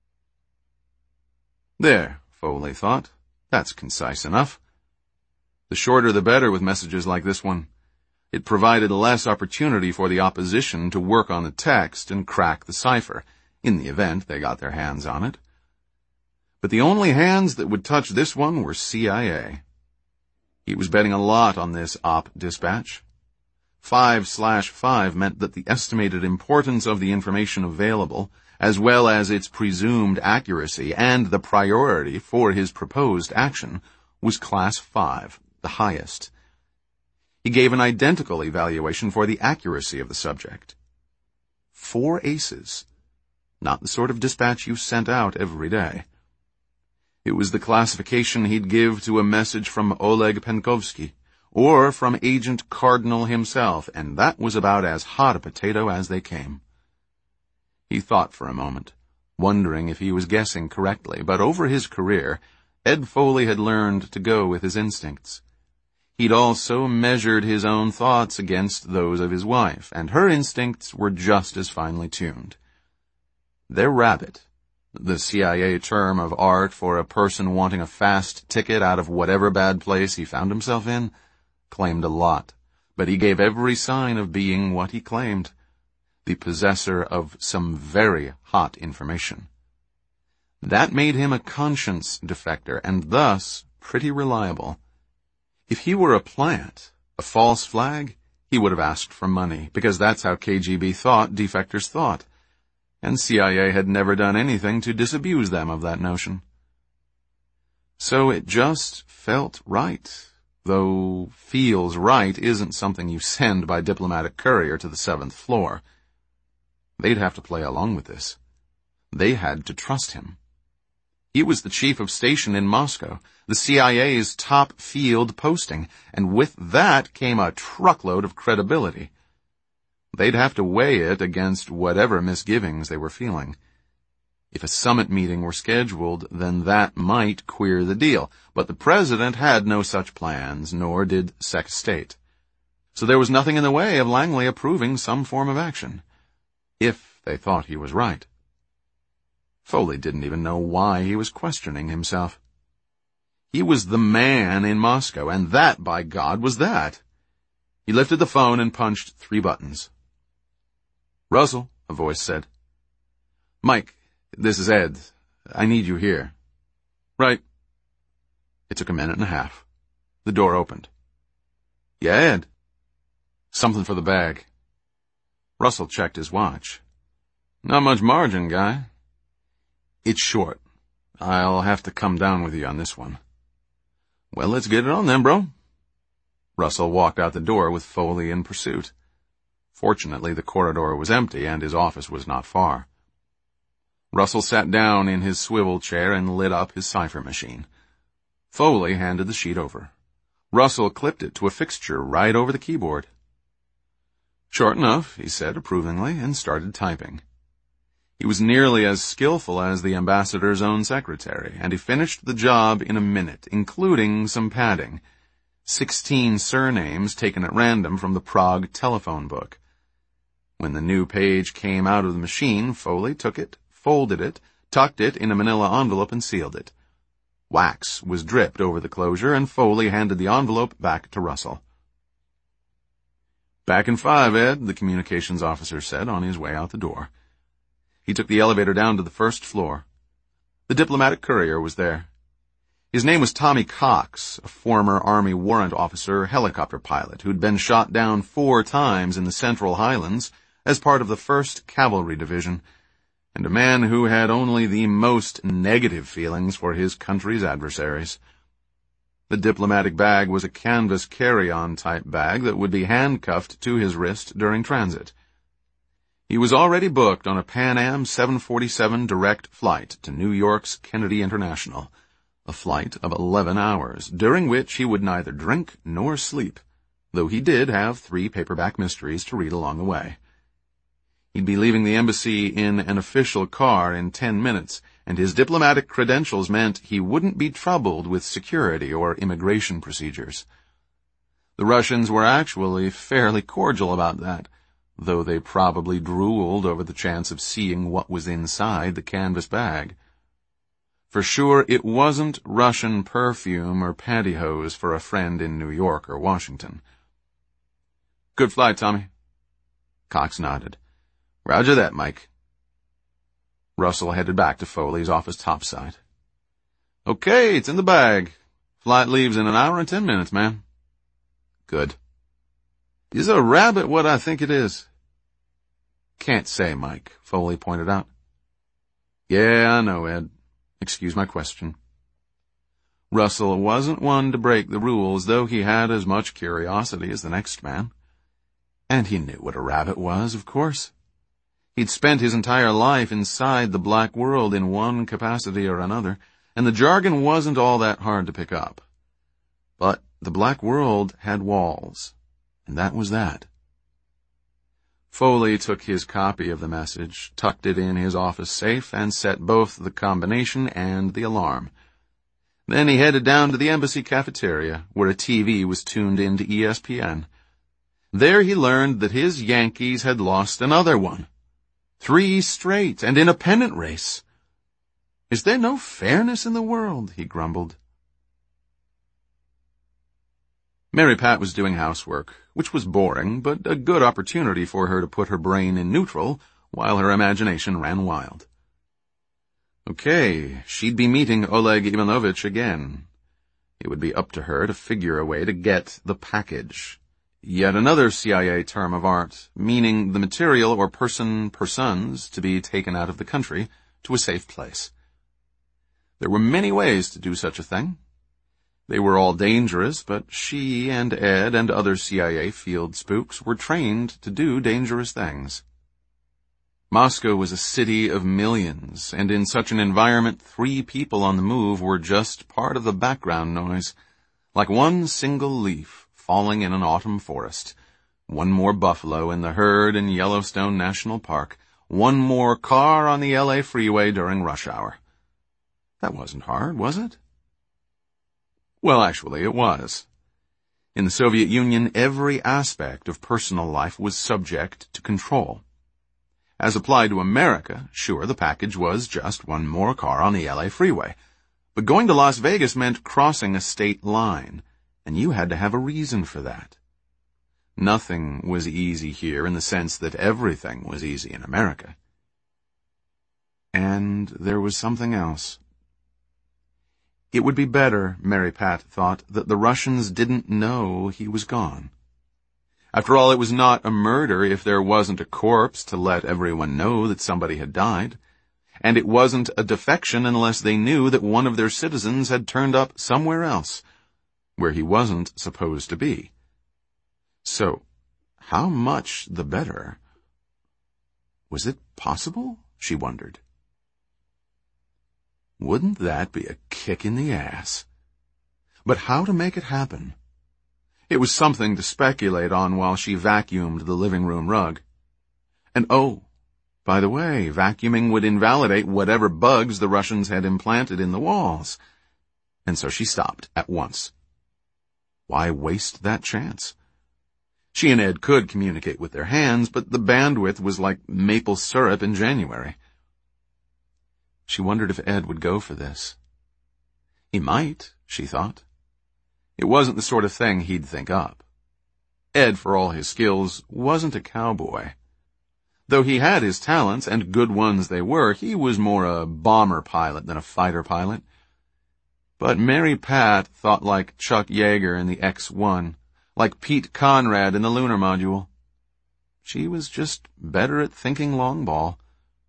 There, Foley thought. That's concise enough. The shorter the better with messages like this one. It provided less opportunity for the opposition to work on the text and crack the cipher, in the event they got their hands on it. But the only hands that would touch this one were C I A. He was betting a lot on this op dispatch. Five slash five meant that the estimated importance of the information available, as well as its presumed accuracy and the priority for his proposed action, was class five, the highest. He gave an identical evaluation for the accuracy of the subject. Four aces. Not the sort of dispatch you sent out every day. It was the classification he'd give to a message from Oleg Penkovsky, or from Agent Cardinal himself, and that was about as hot a potato as they came. He thought for a moment, wondering if he was guessing correctly, but over his career, Ed Foley had learned to go with his instincts. He'd also measured his own thoughts against those of his wife, and her instincts were just as finely tuned. Their rabbit, the C I A term of art for a person wanting a fast ticket out of whatever bad place he found himself in, claimed a lot, but he gave every sign of being what he claimed, the possessor of some very hot information. That made him a conscience defector, and thus pretty reliable. If he were a plant, a false flag, he would have asked for money, because that's how K G B thought defectors thought, and C I A had never done anything to disabuse them of that notion. So it just felt right, though feels right isn't something you send by diplomatic courier to the seventh floor. They'd have to play along with this. They had to trust him. He was the chief of station in Moscow, the C I A's top field posting, and with that came a truckload of credibility. They'd have to weigh it against whatever misgivings they were feeling. If a summit meeting were scheduled, then that might queer the deal, but the president had no such plans, nor did Sec State. So there was nothing in the way of Langley approving some form of action, if they thought he was right. Foley didn't even know why he was questioning himself. He was the man in Moscow, and that, by God, was that. He lifted the phone and punched three buttons. "Russell," a voice said. "Mike, this is Ed. I need you here." "Right." It took a minute and a half. The door opened. "Yeah, Ed." "Something for the bag." Russell checked his watch. "Not much margin, guy." "It's short. I'll have to come down with you on this one." "Well, let's get it on then, bro." Russell walked out the door with Foley in pursuit. Fortunately, the corridor was empty and his office was not far. Russell sat down in his swivel chair and lit up his cipher machine. Foley handed the sheet over. Russell clipped it to a fixture right over the keyboard. "Short enough," he said approvingly, and started typing. He was nearly as skillful as the ambassador's own secretary, and he finished the job in a minute, including some padding. Sixteen surnames taken at random from the Prague telephone book. When the new page came out of the machine, Foley took it, folded it, tucked it in a manila envelope, and sealed it. Wax was dripped over the closure, and Foley handed the envelope back to Russell. "Back in five, Ed," the communications officer said on his way out the door. He took the elevator down to the first floor. The diplomatic courier was there. His name was Tommy Cox, a former Army warrant officer helicopter pilot who'd been shot down four times in the Central Highlands as part of the first Cavalry Division, and a man who had only the most negative feelings for his country's adversaries. The diplomatic bag was a canvas carry-on type bag that would be handcuffed to his wrist during transit. He was already booked on a Pan Am seven forty-seven direct flight to New York's Kennedy International, a flight of eleven hours, during which he would neither drink nor sleep, though he did have three paperback mysteries to read along the way. He'd be leaving the embassy in an official car in ten minutes, and his diplomatic credentials meant he wouldn't be troubled with security or immigration procedures. The Russians were actually fairly cordial about that, though they probably drooled over the chance of seeing what was inside the canvas bag. For sure, it wasn't Russian perfume or pantyhose for a friend in New York or Washington. "Good flight, Tommy." Cox nodded. "Roger that, Mike." Russell headed back to Foley's office topside. "Okay, it's in the bag. Flight leaves in an hour and ten minutes, man." "Good." "Is a rabbit what I think it is?" "Can't say, Mike," Foley pointed out. "Yeah, I know, Ed. Excuse my question." Russell wasn't one to break the rules, though he had as much curiosity as the next man. And he knew what a rabbit was, of course. He'd spent his entire life inside the black world in one capacity or another, and the jargon wasn't all that hard to pick up. But the black world had walls, and that was that. Foley took his copy of the message, tucked it in his office safe, and set both the combination and the alarm. Then he headed down to the embassy cafeteria, where a T V was tuned in to E S P N. There he learned that his Yankees had lost another one. Three straight, and in a pennant race. Is there no fairness in the world? He grumbled. Mary Pat was doing housework, which was boring, but a good opportunity for her to put her brain in neutral while her imagination ran wild. Okay, she'd be meeting Oleg Ivanovich again. It would be up to her to figure a way to get the package. Yet another C I A term of art, meaning the material or person persons to be taken out of the country to a safe place. There were many ways to do such a thing. They were all dangerous, but she and Ed and other C I A field spooks were trained to do dangerous things. Moscow was a city of millions, and in such an environment, three people on the move were just part of the background noise, like one single leaf falling in an autumn forest, one more buffalo in the herd in Yellowstone National Park, one more car on the L A freeway during rush hour. That wasn't hard, was it? Well, actually, it was. In the Soviet Union, every aspect of personal life was subject to control. As applied to America, sure, the package was just one more car on the L A freeway. But going to Las Vegas meant crossing a state line, and you had to have a reason for that. Nothing was easy here in the sense that everything was easy in America. And there was something else. It would be better, Mary Pat thought, that the Russians didn't know he was gone. After all, it was not a murder if there wasn't a corpse to let everyone know that somebody had died, and it wasn't a defection unless they knew that one of their citizens had turned up somewhere else, where he wasn't supposed to be. So, how much the better? Was it possible? She wondered. Wouldn't that be a kick in the ass? But how to make it happen? It was something to speculate on while she vacuumed the living room rug. And oh, by the way, vacuuming would invalidate whatever bugs the Russians had implanted in the walls. And so she stopped at once. Why waste that chance? She and Ed could communicate with their hands, but the bandwidth was like maple syrup in January. She wondered if Ed would go for this. He might, she thought. It wasn't the sort of thing he'd think up. Ed, for all his skills, wasn't a cowboy. Though he had his talents, and good ones they were, he was more a bomber pilot than a fighter pilot. But Mary Pat thought like Chuck Yeager in the X one, like Pete Conrad in the lunar module. She was just better at thinking long ball.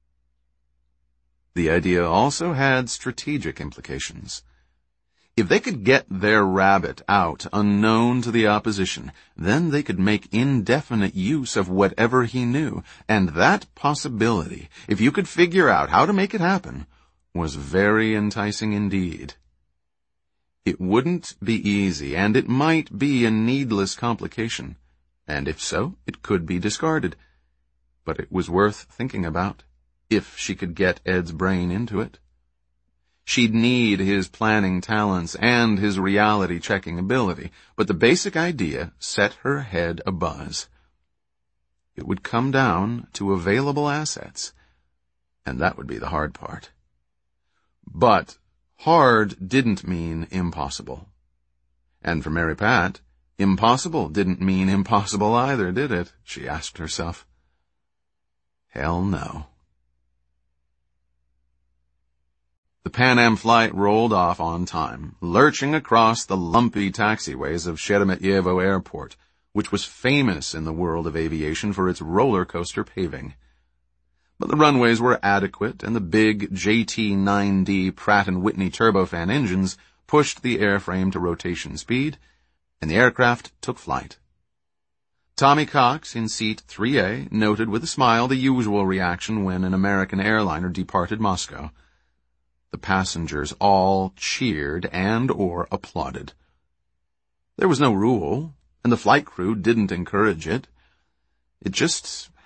The idea also had strategic implications. If they could get their rabbit out unknown to the opposition, then they could make indefinite use of whatever he knew, and that possibility, if you could figure out how to make it happen, was very enticing indeed. It wouldn't be easy, and it might be a needless complication, and if so, it could be discarded. But it was worth thinking about, if she could get Ed's brain into it. She'd need his planning talents and his reality-checking ability, but the basic idea set her head abuzz. It would come down to available assets, and that would be the hard part. But hard didn't mean impossible. And for Mary Pat, impossible didn't mean impossible either, did it? She asked herself. Hell no. The Pan Am flight rolled off on time, lurching across the lumpy taxiways of Sheremetyevo Airport, which was famous in the world of aviation for its roller coaster paving. But the runways were adequate, and the big J T nine D Pratt and Whitney turbofan engines pushed the airframe to rotation speed, and the aircraft took flight. Tommy Cox, in seat three A, noted with a smile the usual reaction when an American airliner departed Moscow. The passengers all cheered and or applauded. There was no rule, and the flight crew didn't encourage it. It just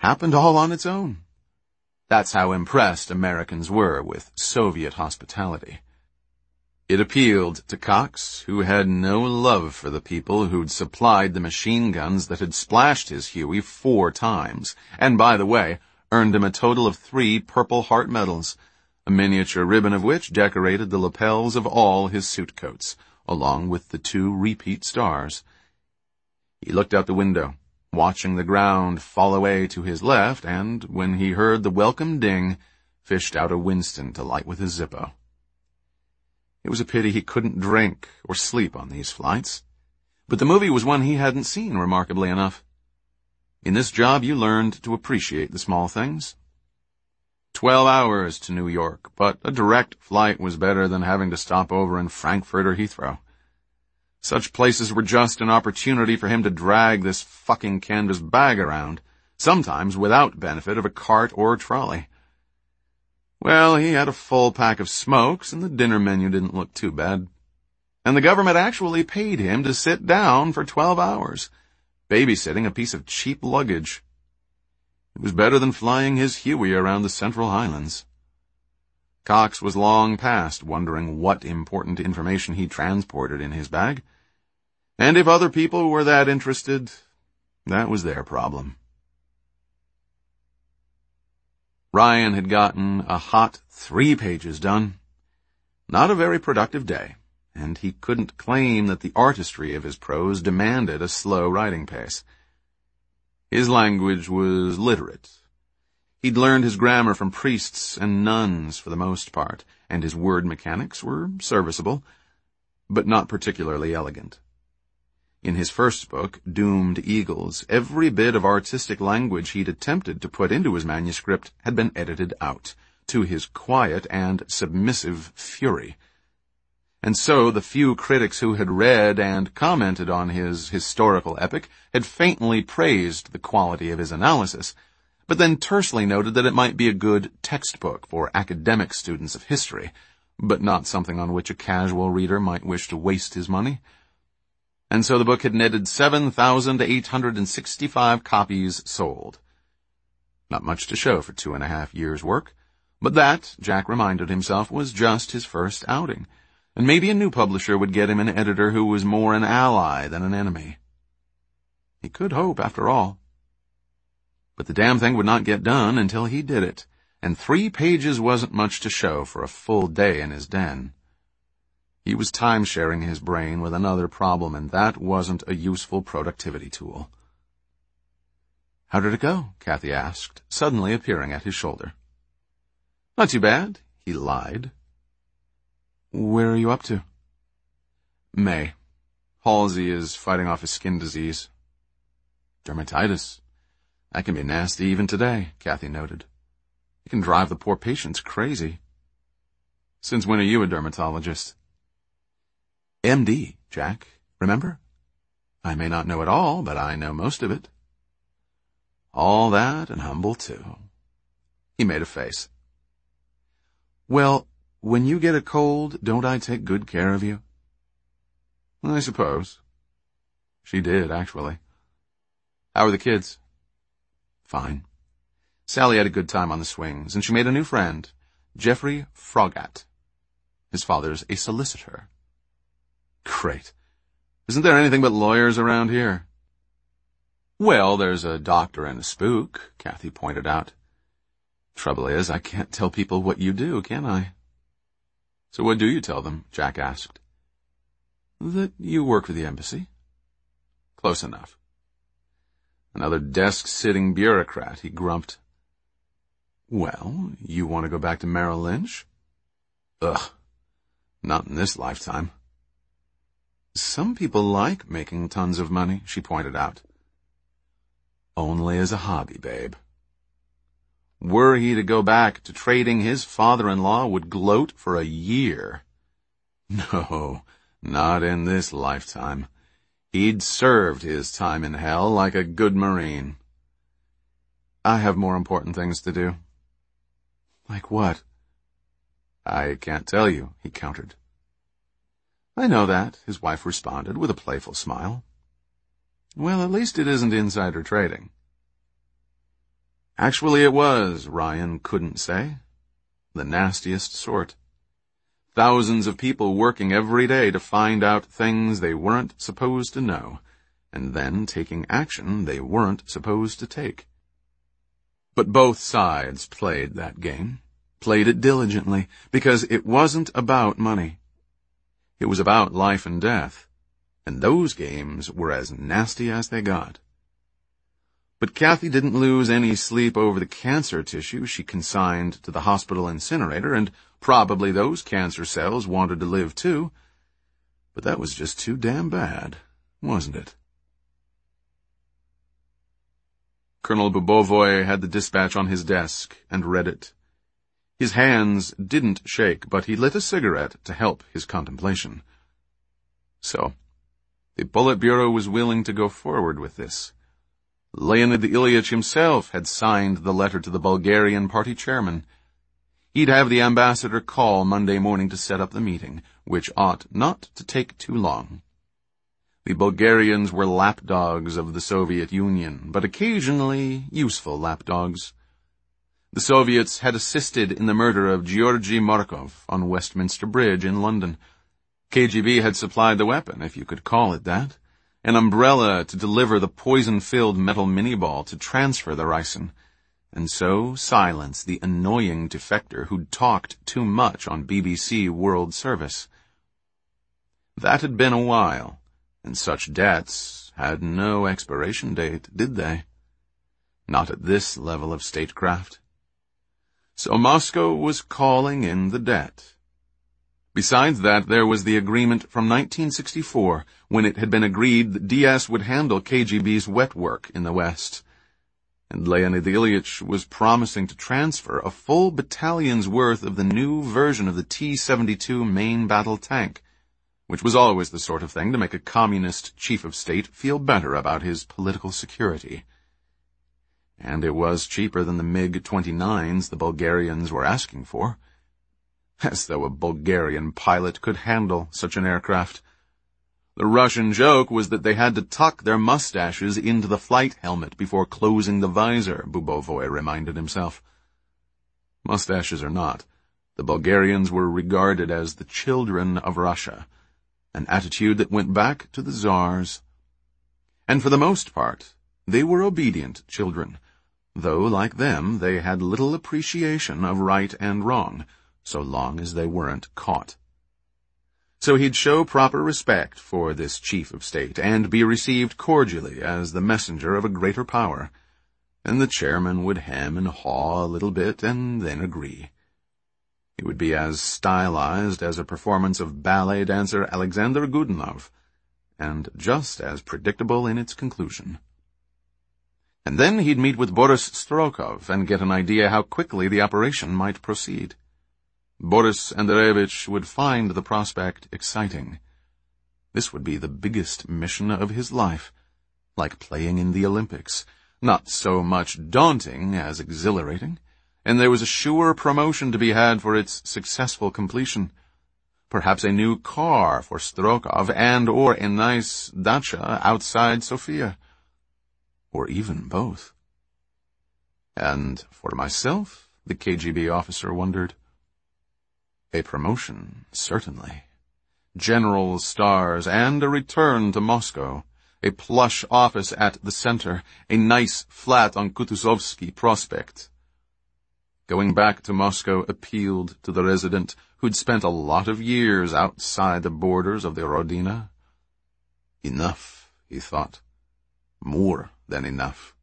happened all on its own. That's how impressed Americans were with Soviet hospitality. It appealed to Cox, who had no love for the people who'd supplied the machine guns that had splashed his Huey four times, and, by the way, earned him a total of three Purple Heart medals, a miniature ribbon of which decorated the lapels of all his suit coats, along with the two repeat stars. He looked out the window, watching the ground fall away to his left, and, when he heard the welcome ding, fished out a Winston to light with his Zippo. It was a pity he couldn't drink or sleep on these flights, but the movie was one he hadn't seen, remarkably enough. In this job you learned to appreciate the small things. Twelve hours to New York, but a direct flight was better than having to stop over in Frankfurt or Heathrow. Such places were just an opportunity for him to drag this fucking canvas bag around, sometimes without benefit of a cart or trolley. Well, he had a full pack of smokes, and the dinner menu didn't look too bad. And the government actually paid him to sit down for twelve hours, babysitting a piece of cheap luggage. It was better than flying his Huey around the Central Highlands. Cox was long past wondering what important information he transported in his bag, and if other people were that interested, that was their problem. Ryan had gotten a hot three pages done. Not a very productive day, and he couldn't claim that the artistry of his prose demanded a slow writing pace. His language was literate. He'd learned his grammar from priests and nuns for the most part, and his word mechanics were serviceable, but not particularly elegant. In his first book, Doomed Eagles, every bit of artistic language he'd attempted to put into his manuscript had been edited out, to his quiet and submissive fury. And so the few critics who had read and commented on his historical epic had faintly praised the quality of his analysis, but then tersely noted that it might be a good textbook for academic students of history, but not something on which a casual reader might wish to waste his money. And so the book had netted seven thousand eight hundred sixty-five copies sold. Not much to show for two and a half years' work, but that, Jack reminded himself, was just his first outing, and maybe a new publisher would get him an editor who was more an ally than an enemy. He could hope, after all. But the damn thing would not get done until he did it, and three pages wasn't much to show for a full day in his den. He was time-sharing his brain with another problem, and that wasn't a useful productivity tool. "How did it go?" Kathy asked, suddenly appearing at his shoulder. "Not too bad," he lied. "Where are you up to?" "May. Halsey is fighting off his skin disease." "Dermatitis. That can be nasty even today," Kathy noted. "It can drive the poor patients crazy." "Since when are you a dermatologist?" M D, Jack, remember? I may not know it all, but I know most of it." "All that and humble, too." He made a face. "Well, when you get a cold, don't I take good care of you?" "I suppose." She did, actually. "How are the kids?" "Fine. Sally had a good time on the swings, and she made a new friend, Jeffrey Frogat. His father's a solicitor." "Great. Isn't there anything but lawyers around here?" "Well, there's a doctor and a spook," Kathy pointed out. "Trouble is, I can't tell people what you do, can I?" "So what do you tell them?" Jack asked. "That you work for the embassy." "Close enough." "Another desk-sitting bureaucrat," he grumped. "Well, you want to go back to Merrill Lynch?" "Ugh. Not in this lifetime." "Some people like making tons of money," she pointed out. "Only as a hobby, babe." Were he to go back to trading, his father-in-law would gloat for a year. No, not in this lifetime. He'd served his time in hell like a good Marine. "I have more important things to do." "Like what?" "I can't tell you," he countered. "I know that," his wife responded with a playful smile. "Well, at least it isn't insider trading." Actually it was, Ryan couldn't say. The nastiest sort. Thousands of people working every day to find out things they weren't supposed to know, and then taking action they weren't supposed to take. But both sides played that game, played it diligently, because it wasn't about money. It was about life and death, and those games were as nasty as they got. But Kathy didn't lose any sleep over the cancer tissue she consigned to the hospital incinerator, and probably those cancer cells wanted to live too. But that was just too damn bad, wasn't it? Colonel Bubovoy had the dispatch on his desk and read it. His hands didn't shake, but he lit a cigarette to help his contemplation. So, the Politburo was willing to go forward with this. Leonid Ilyich himself had signed the letter to the Bulgarian party chairman. He'd have the ambassador call Monday morning to set up the meeting, which ought not to take too long. The Bulgarians were lapdogs of the Soviet Union, but occasionally useful lapdogs. The Soviets had assisted in the murder of Georgy Markov on Westminster Bridge in London. K G B had supplied the weapon, if you could call it that, an umbrella to deliver the poison-filled metal mini-ball to transfer the ricin, and so silence the annoying defector who'd talked too much on B B C World Service. That had been a while, and such debts had no expiration date, did they? Not at this level of statecraft. So Moscow was calling in the debt. Besides that, there was the agreement from nineteen sixty-four, when it had been agreed that D S would handle K G B's wet work in the West. And Leonid Ilyich was promising to transfer a full battalion's worth of the new version of the T seventy-two main battle tank, which was always the sort of thing to make a communist chief of state feel better about his political security. And it was cheaper than the MiG twenty-nines the Bulgarians were asking for. As though a Bulgarian pilot could handle such an aircraft. The Russian joke was that they had to tuck their mustaches into the flight helmet before closing the visor, Bubovoy reminded himself. Mustaches or not, the Bulgarians were regarded as the children of Russia, an attitude that went back to the Tsars. And for the most part, they were obedient children, though, like them, they had little appreciation of right and wrong, so long as they weren't caught. So he'd show proper respect for this chief of state, and be received cordially as the messenger of a greater power, and the chairman would hem and haw a little bit and then agree. It would be as stylized as a performance of ballet dancer Alexander Godunov, and just as predictable in its conclusion. And then he'd meet with Boris Strokov and get an idea how quickly the operation might proceed. Boris Andreevich would find the prospect exciting. This would be the biggest mission of his life, like playing in the Olympics, not so much daunting as exhilarating, and there was a sure promotion to be had for its successful completion. Perhaps a new car for Strokov and or a nice dacha outside Sofia. Or even both. And for myself, the K G B officer wondered. A promotion, certainly. General stars and a return to Moscow. A plush office at the center. A nice flat on Kutuzovsky Prospect. Going back to Moscow appealed to the resident who'd spent a lot of years outside the borders of the Rodina. Enough, he thought. More than enough.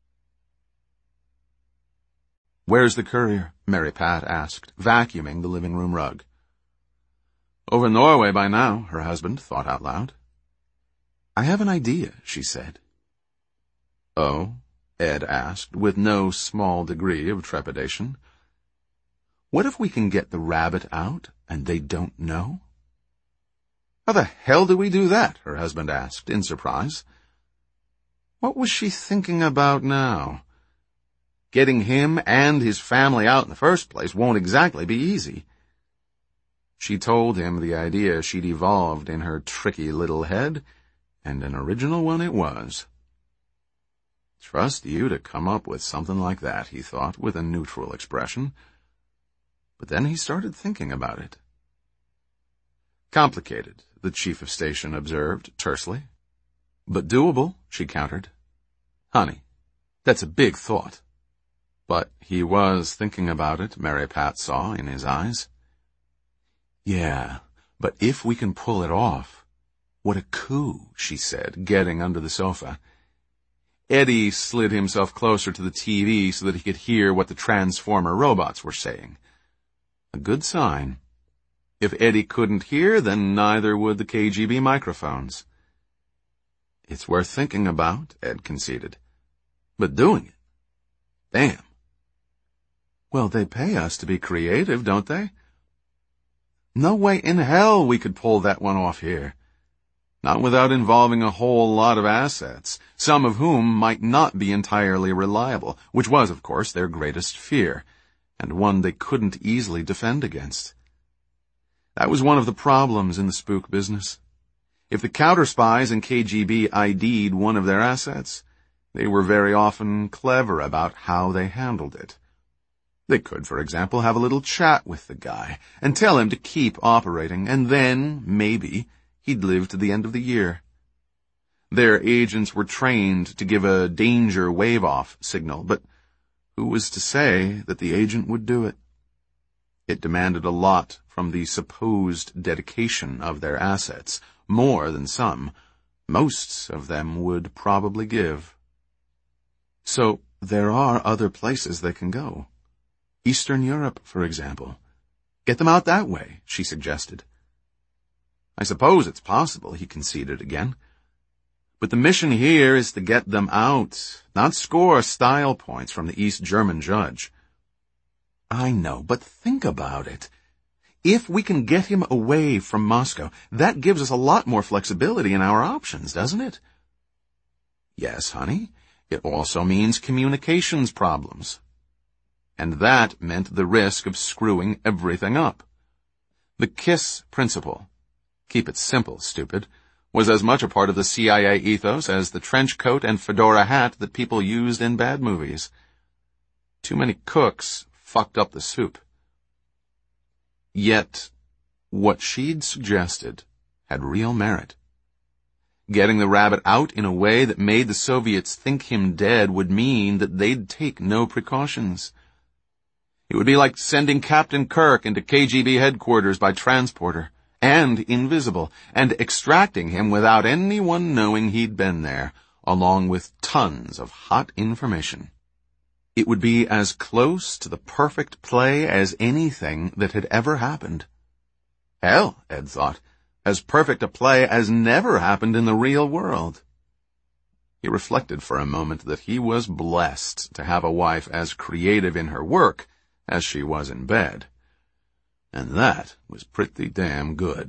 "Where's the courier?" Mary Pat asked, vacuuming the living room rug. "Over Norway by now," her husband thought out loud. "I have an idea," she said. "Oh?" Ed asked, with no small degree of trepidation. "What if we can get the rabbit out and they don't know?" "How the hell do we do that?" her husband asked, in surprise. What was she thinking about now? Getting him and his family out in the first place won't exactly be easy. She told him the idea she'd evolved in her tricky little head, and an original one it was. Trust you to come up with something like that, he thought, with a neutral expression. But then he started thinking about it. Complicated, the chief of station observed tersely. But doable, she countered. Honey, that's a big thought. But he was thinking about it, Mary Pat saw in his eyes. Yeah, but if we can pull it off. What a coup, she said, getting under the sofa. Eddie slid himself closer to the T V so that he could hear what the Transformer robots were saying. A good sign. If Eddie couldn't hear, then neither would the K G B microphones. It's worth thinking about, Ed conceded. But doing it? Damn. Well, they pay us to be creative, don't they? No way in hell we could pull that one off here. Not without involving a whole lot of assets, some of whom might not be entirely reliable, which was, of course, their greatest fear, and one they couldn't easily defend against. That was one of the problems in the spook business. If the counter-spies in K G B I D'd one of their assets, they were very often clever about how they handled it. They could, for example, have a little chat with the guy and tell him to keep operating, and then, maybe, he'd live to the end of the year. Their agents were trained to give a danger wave-off signal, but who was to say that the agent would do it? It demanded a lot from the supposed dedication of their assets, more than some, most of them would probably give. So there are other places they can go. Eastern Europe, for example. Get them out that way, she suggested. I suppose it's possible, he conceded again. But the mission here is to get them out, not score style points from the East German judge. I know, but think about it. If we can get him away from Moscow, that gives us a lot more flexibility in our options, doesn't it? Yes, honey. It also means communications problems. And that meant the risk of screwing everything up. The KISS principle, keep it simple, stupid, was as much a part of the C I A ethos as the trench coat and fedora hat that people used in bad movies. Too many cooks fucked up the soup. Yet, what she'd suggested had real merit. Getting the rabbit out in a way that made the Soviets think him dead would mean that they'd take no precautions. It would be like sending Captain Kirk into K G B headquarters by transporter, and invisible, and extracting him without anyone knowing he'd been there, along with tons of hot information. It would be as close to the perfect play as anything that had ever happened. Hell, Ed thought, as perfect a play as never happened in the real world. He reflected for a moment that he was blessed to have a wife as creative in her work as she was in bed. And that was pretty damn good.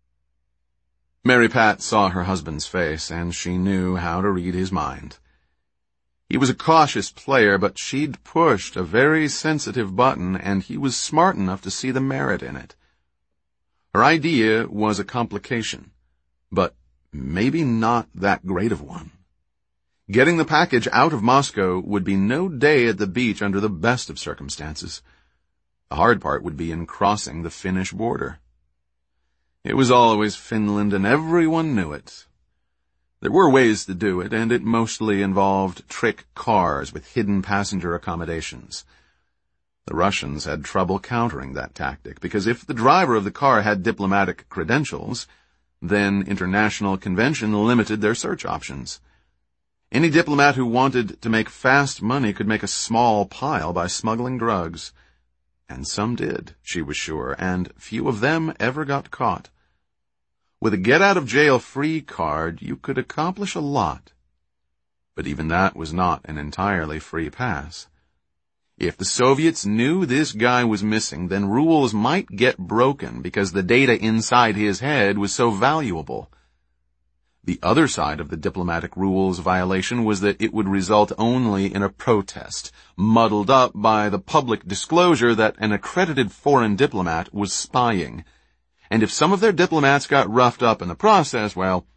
Mary Pat saw her husband's face, and she knew how to read his mind. He was a cautious player, but she'd pushed a very sensitive button, and he was smart enough to see the merit in it. Her idea was a complication, but maybe not that great of one. Getting the package out of Moscow would be no day at the beach under the best of circumstances. The hard part would be in crossing the Finnish border. It was always Finland, and everyone knew it. There were ways to do it, and it mostly involved trick cars with hidden passenger accommodations. The Russians had trouble countering that tactic, because if the driver of the car had diplomatic credentials, then international convention limited their search options. Any diplomat who wanted to make fast money could make a small pile by smuggling drugs. And some did, she was sure, and few of them ever got caught. With a get-out-of-jail-free card, you could accomplish a lot. But even that was not an entirely free pass. If the Soviets knew this guy was missing, then rules might get broken because the data inside his head was so valuable. The other side of the diplomatic rules violation was that it would result only in a protest, muddled up by the public disclosure that an accredited foreign diplomat was spying. And if some of their diplomats got roughed up in the process, well,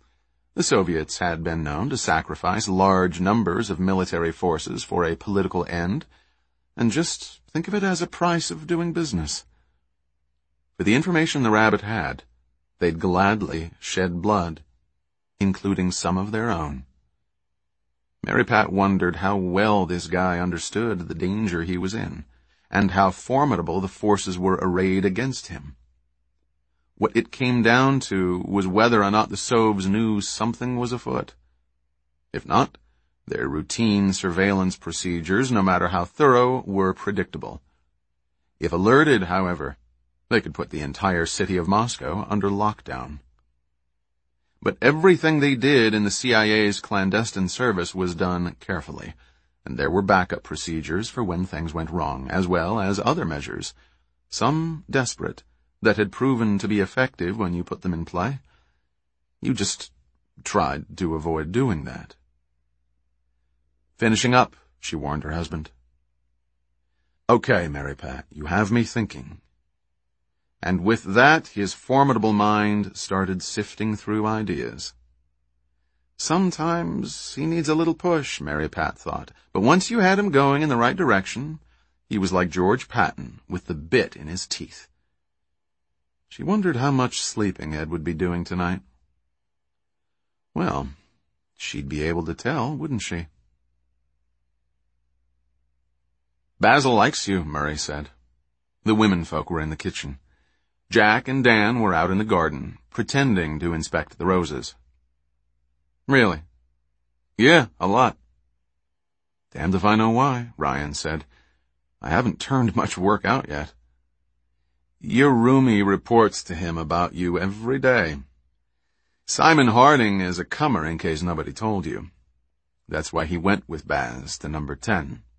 The Soviets had been known to sacrifice large numbers of military forces for a political end, and just think of it as a price of doing business. For the information the rabbit had, they'd gladly shed blood, including some of their own. Mary Pat wondered how well this guy understood the danger he was in, and how formidable the forces were arrayed against him. What it came down to was whether or not the Sovs knew something was afoot. If not, their routine surveillance procedures, no matter how thorough, were predictable. If alerted, however, they could put the entire city of Moscow under lockdown. But everything they did in the C I A's clandestine service was done carefully, and there were backup procedures for when things went wrong, as well as other measures, some desperate, that had proven to be effective when you put them in play. You just tried to avoid doing that. Finishing up, she warned her husband. Okay, Mary Pat, you have me thinking. And with that, his formidable mind started sifting through ideas. Sometimes he needs a little push, Mary Pat thought, but once you had him going in the right direction, he was like George Patton with the bit in his teeth. She wondered how much sleeping Ed would be doing tonight. Well, she'd be able to tell, wouldn't she? Basil likes you, Murray said. The women folk were in the kitchen. Jack and Dan were out in the garden, pretending to inspect the roses. Really? Yeah, a lot. Damned if I know why, Ryan said. I haven't turned much work out yet. Your roomie reports to him about you every day. Simon Harding is a comer, in case nobody told you. That's why he went with Baz to number ten.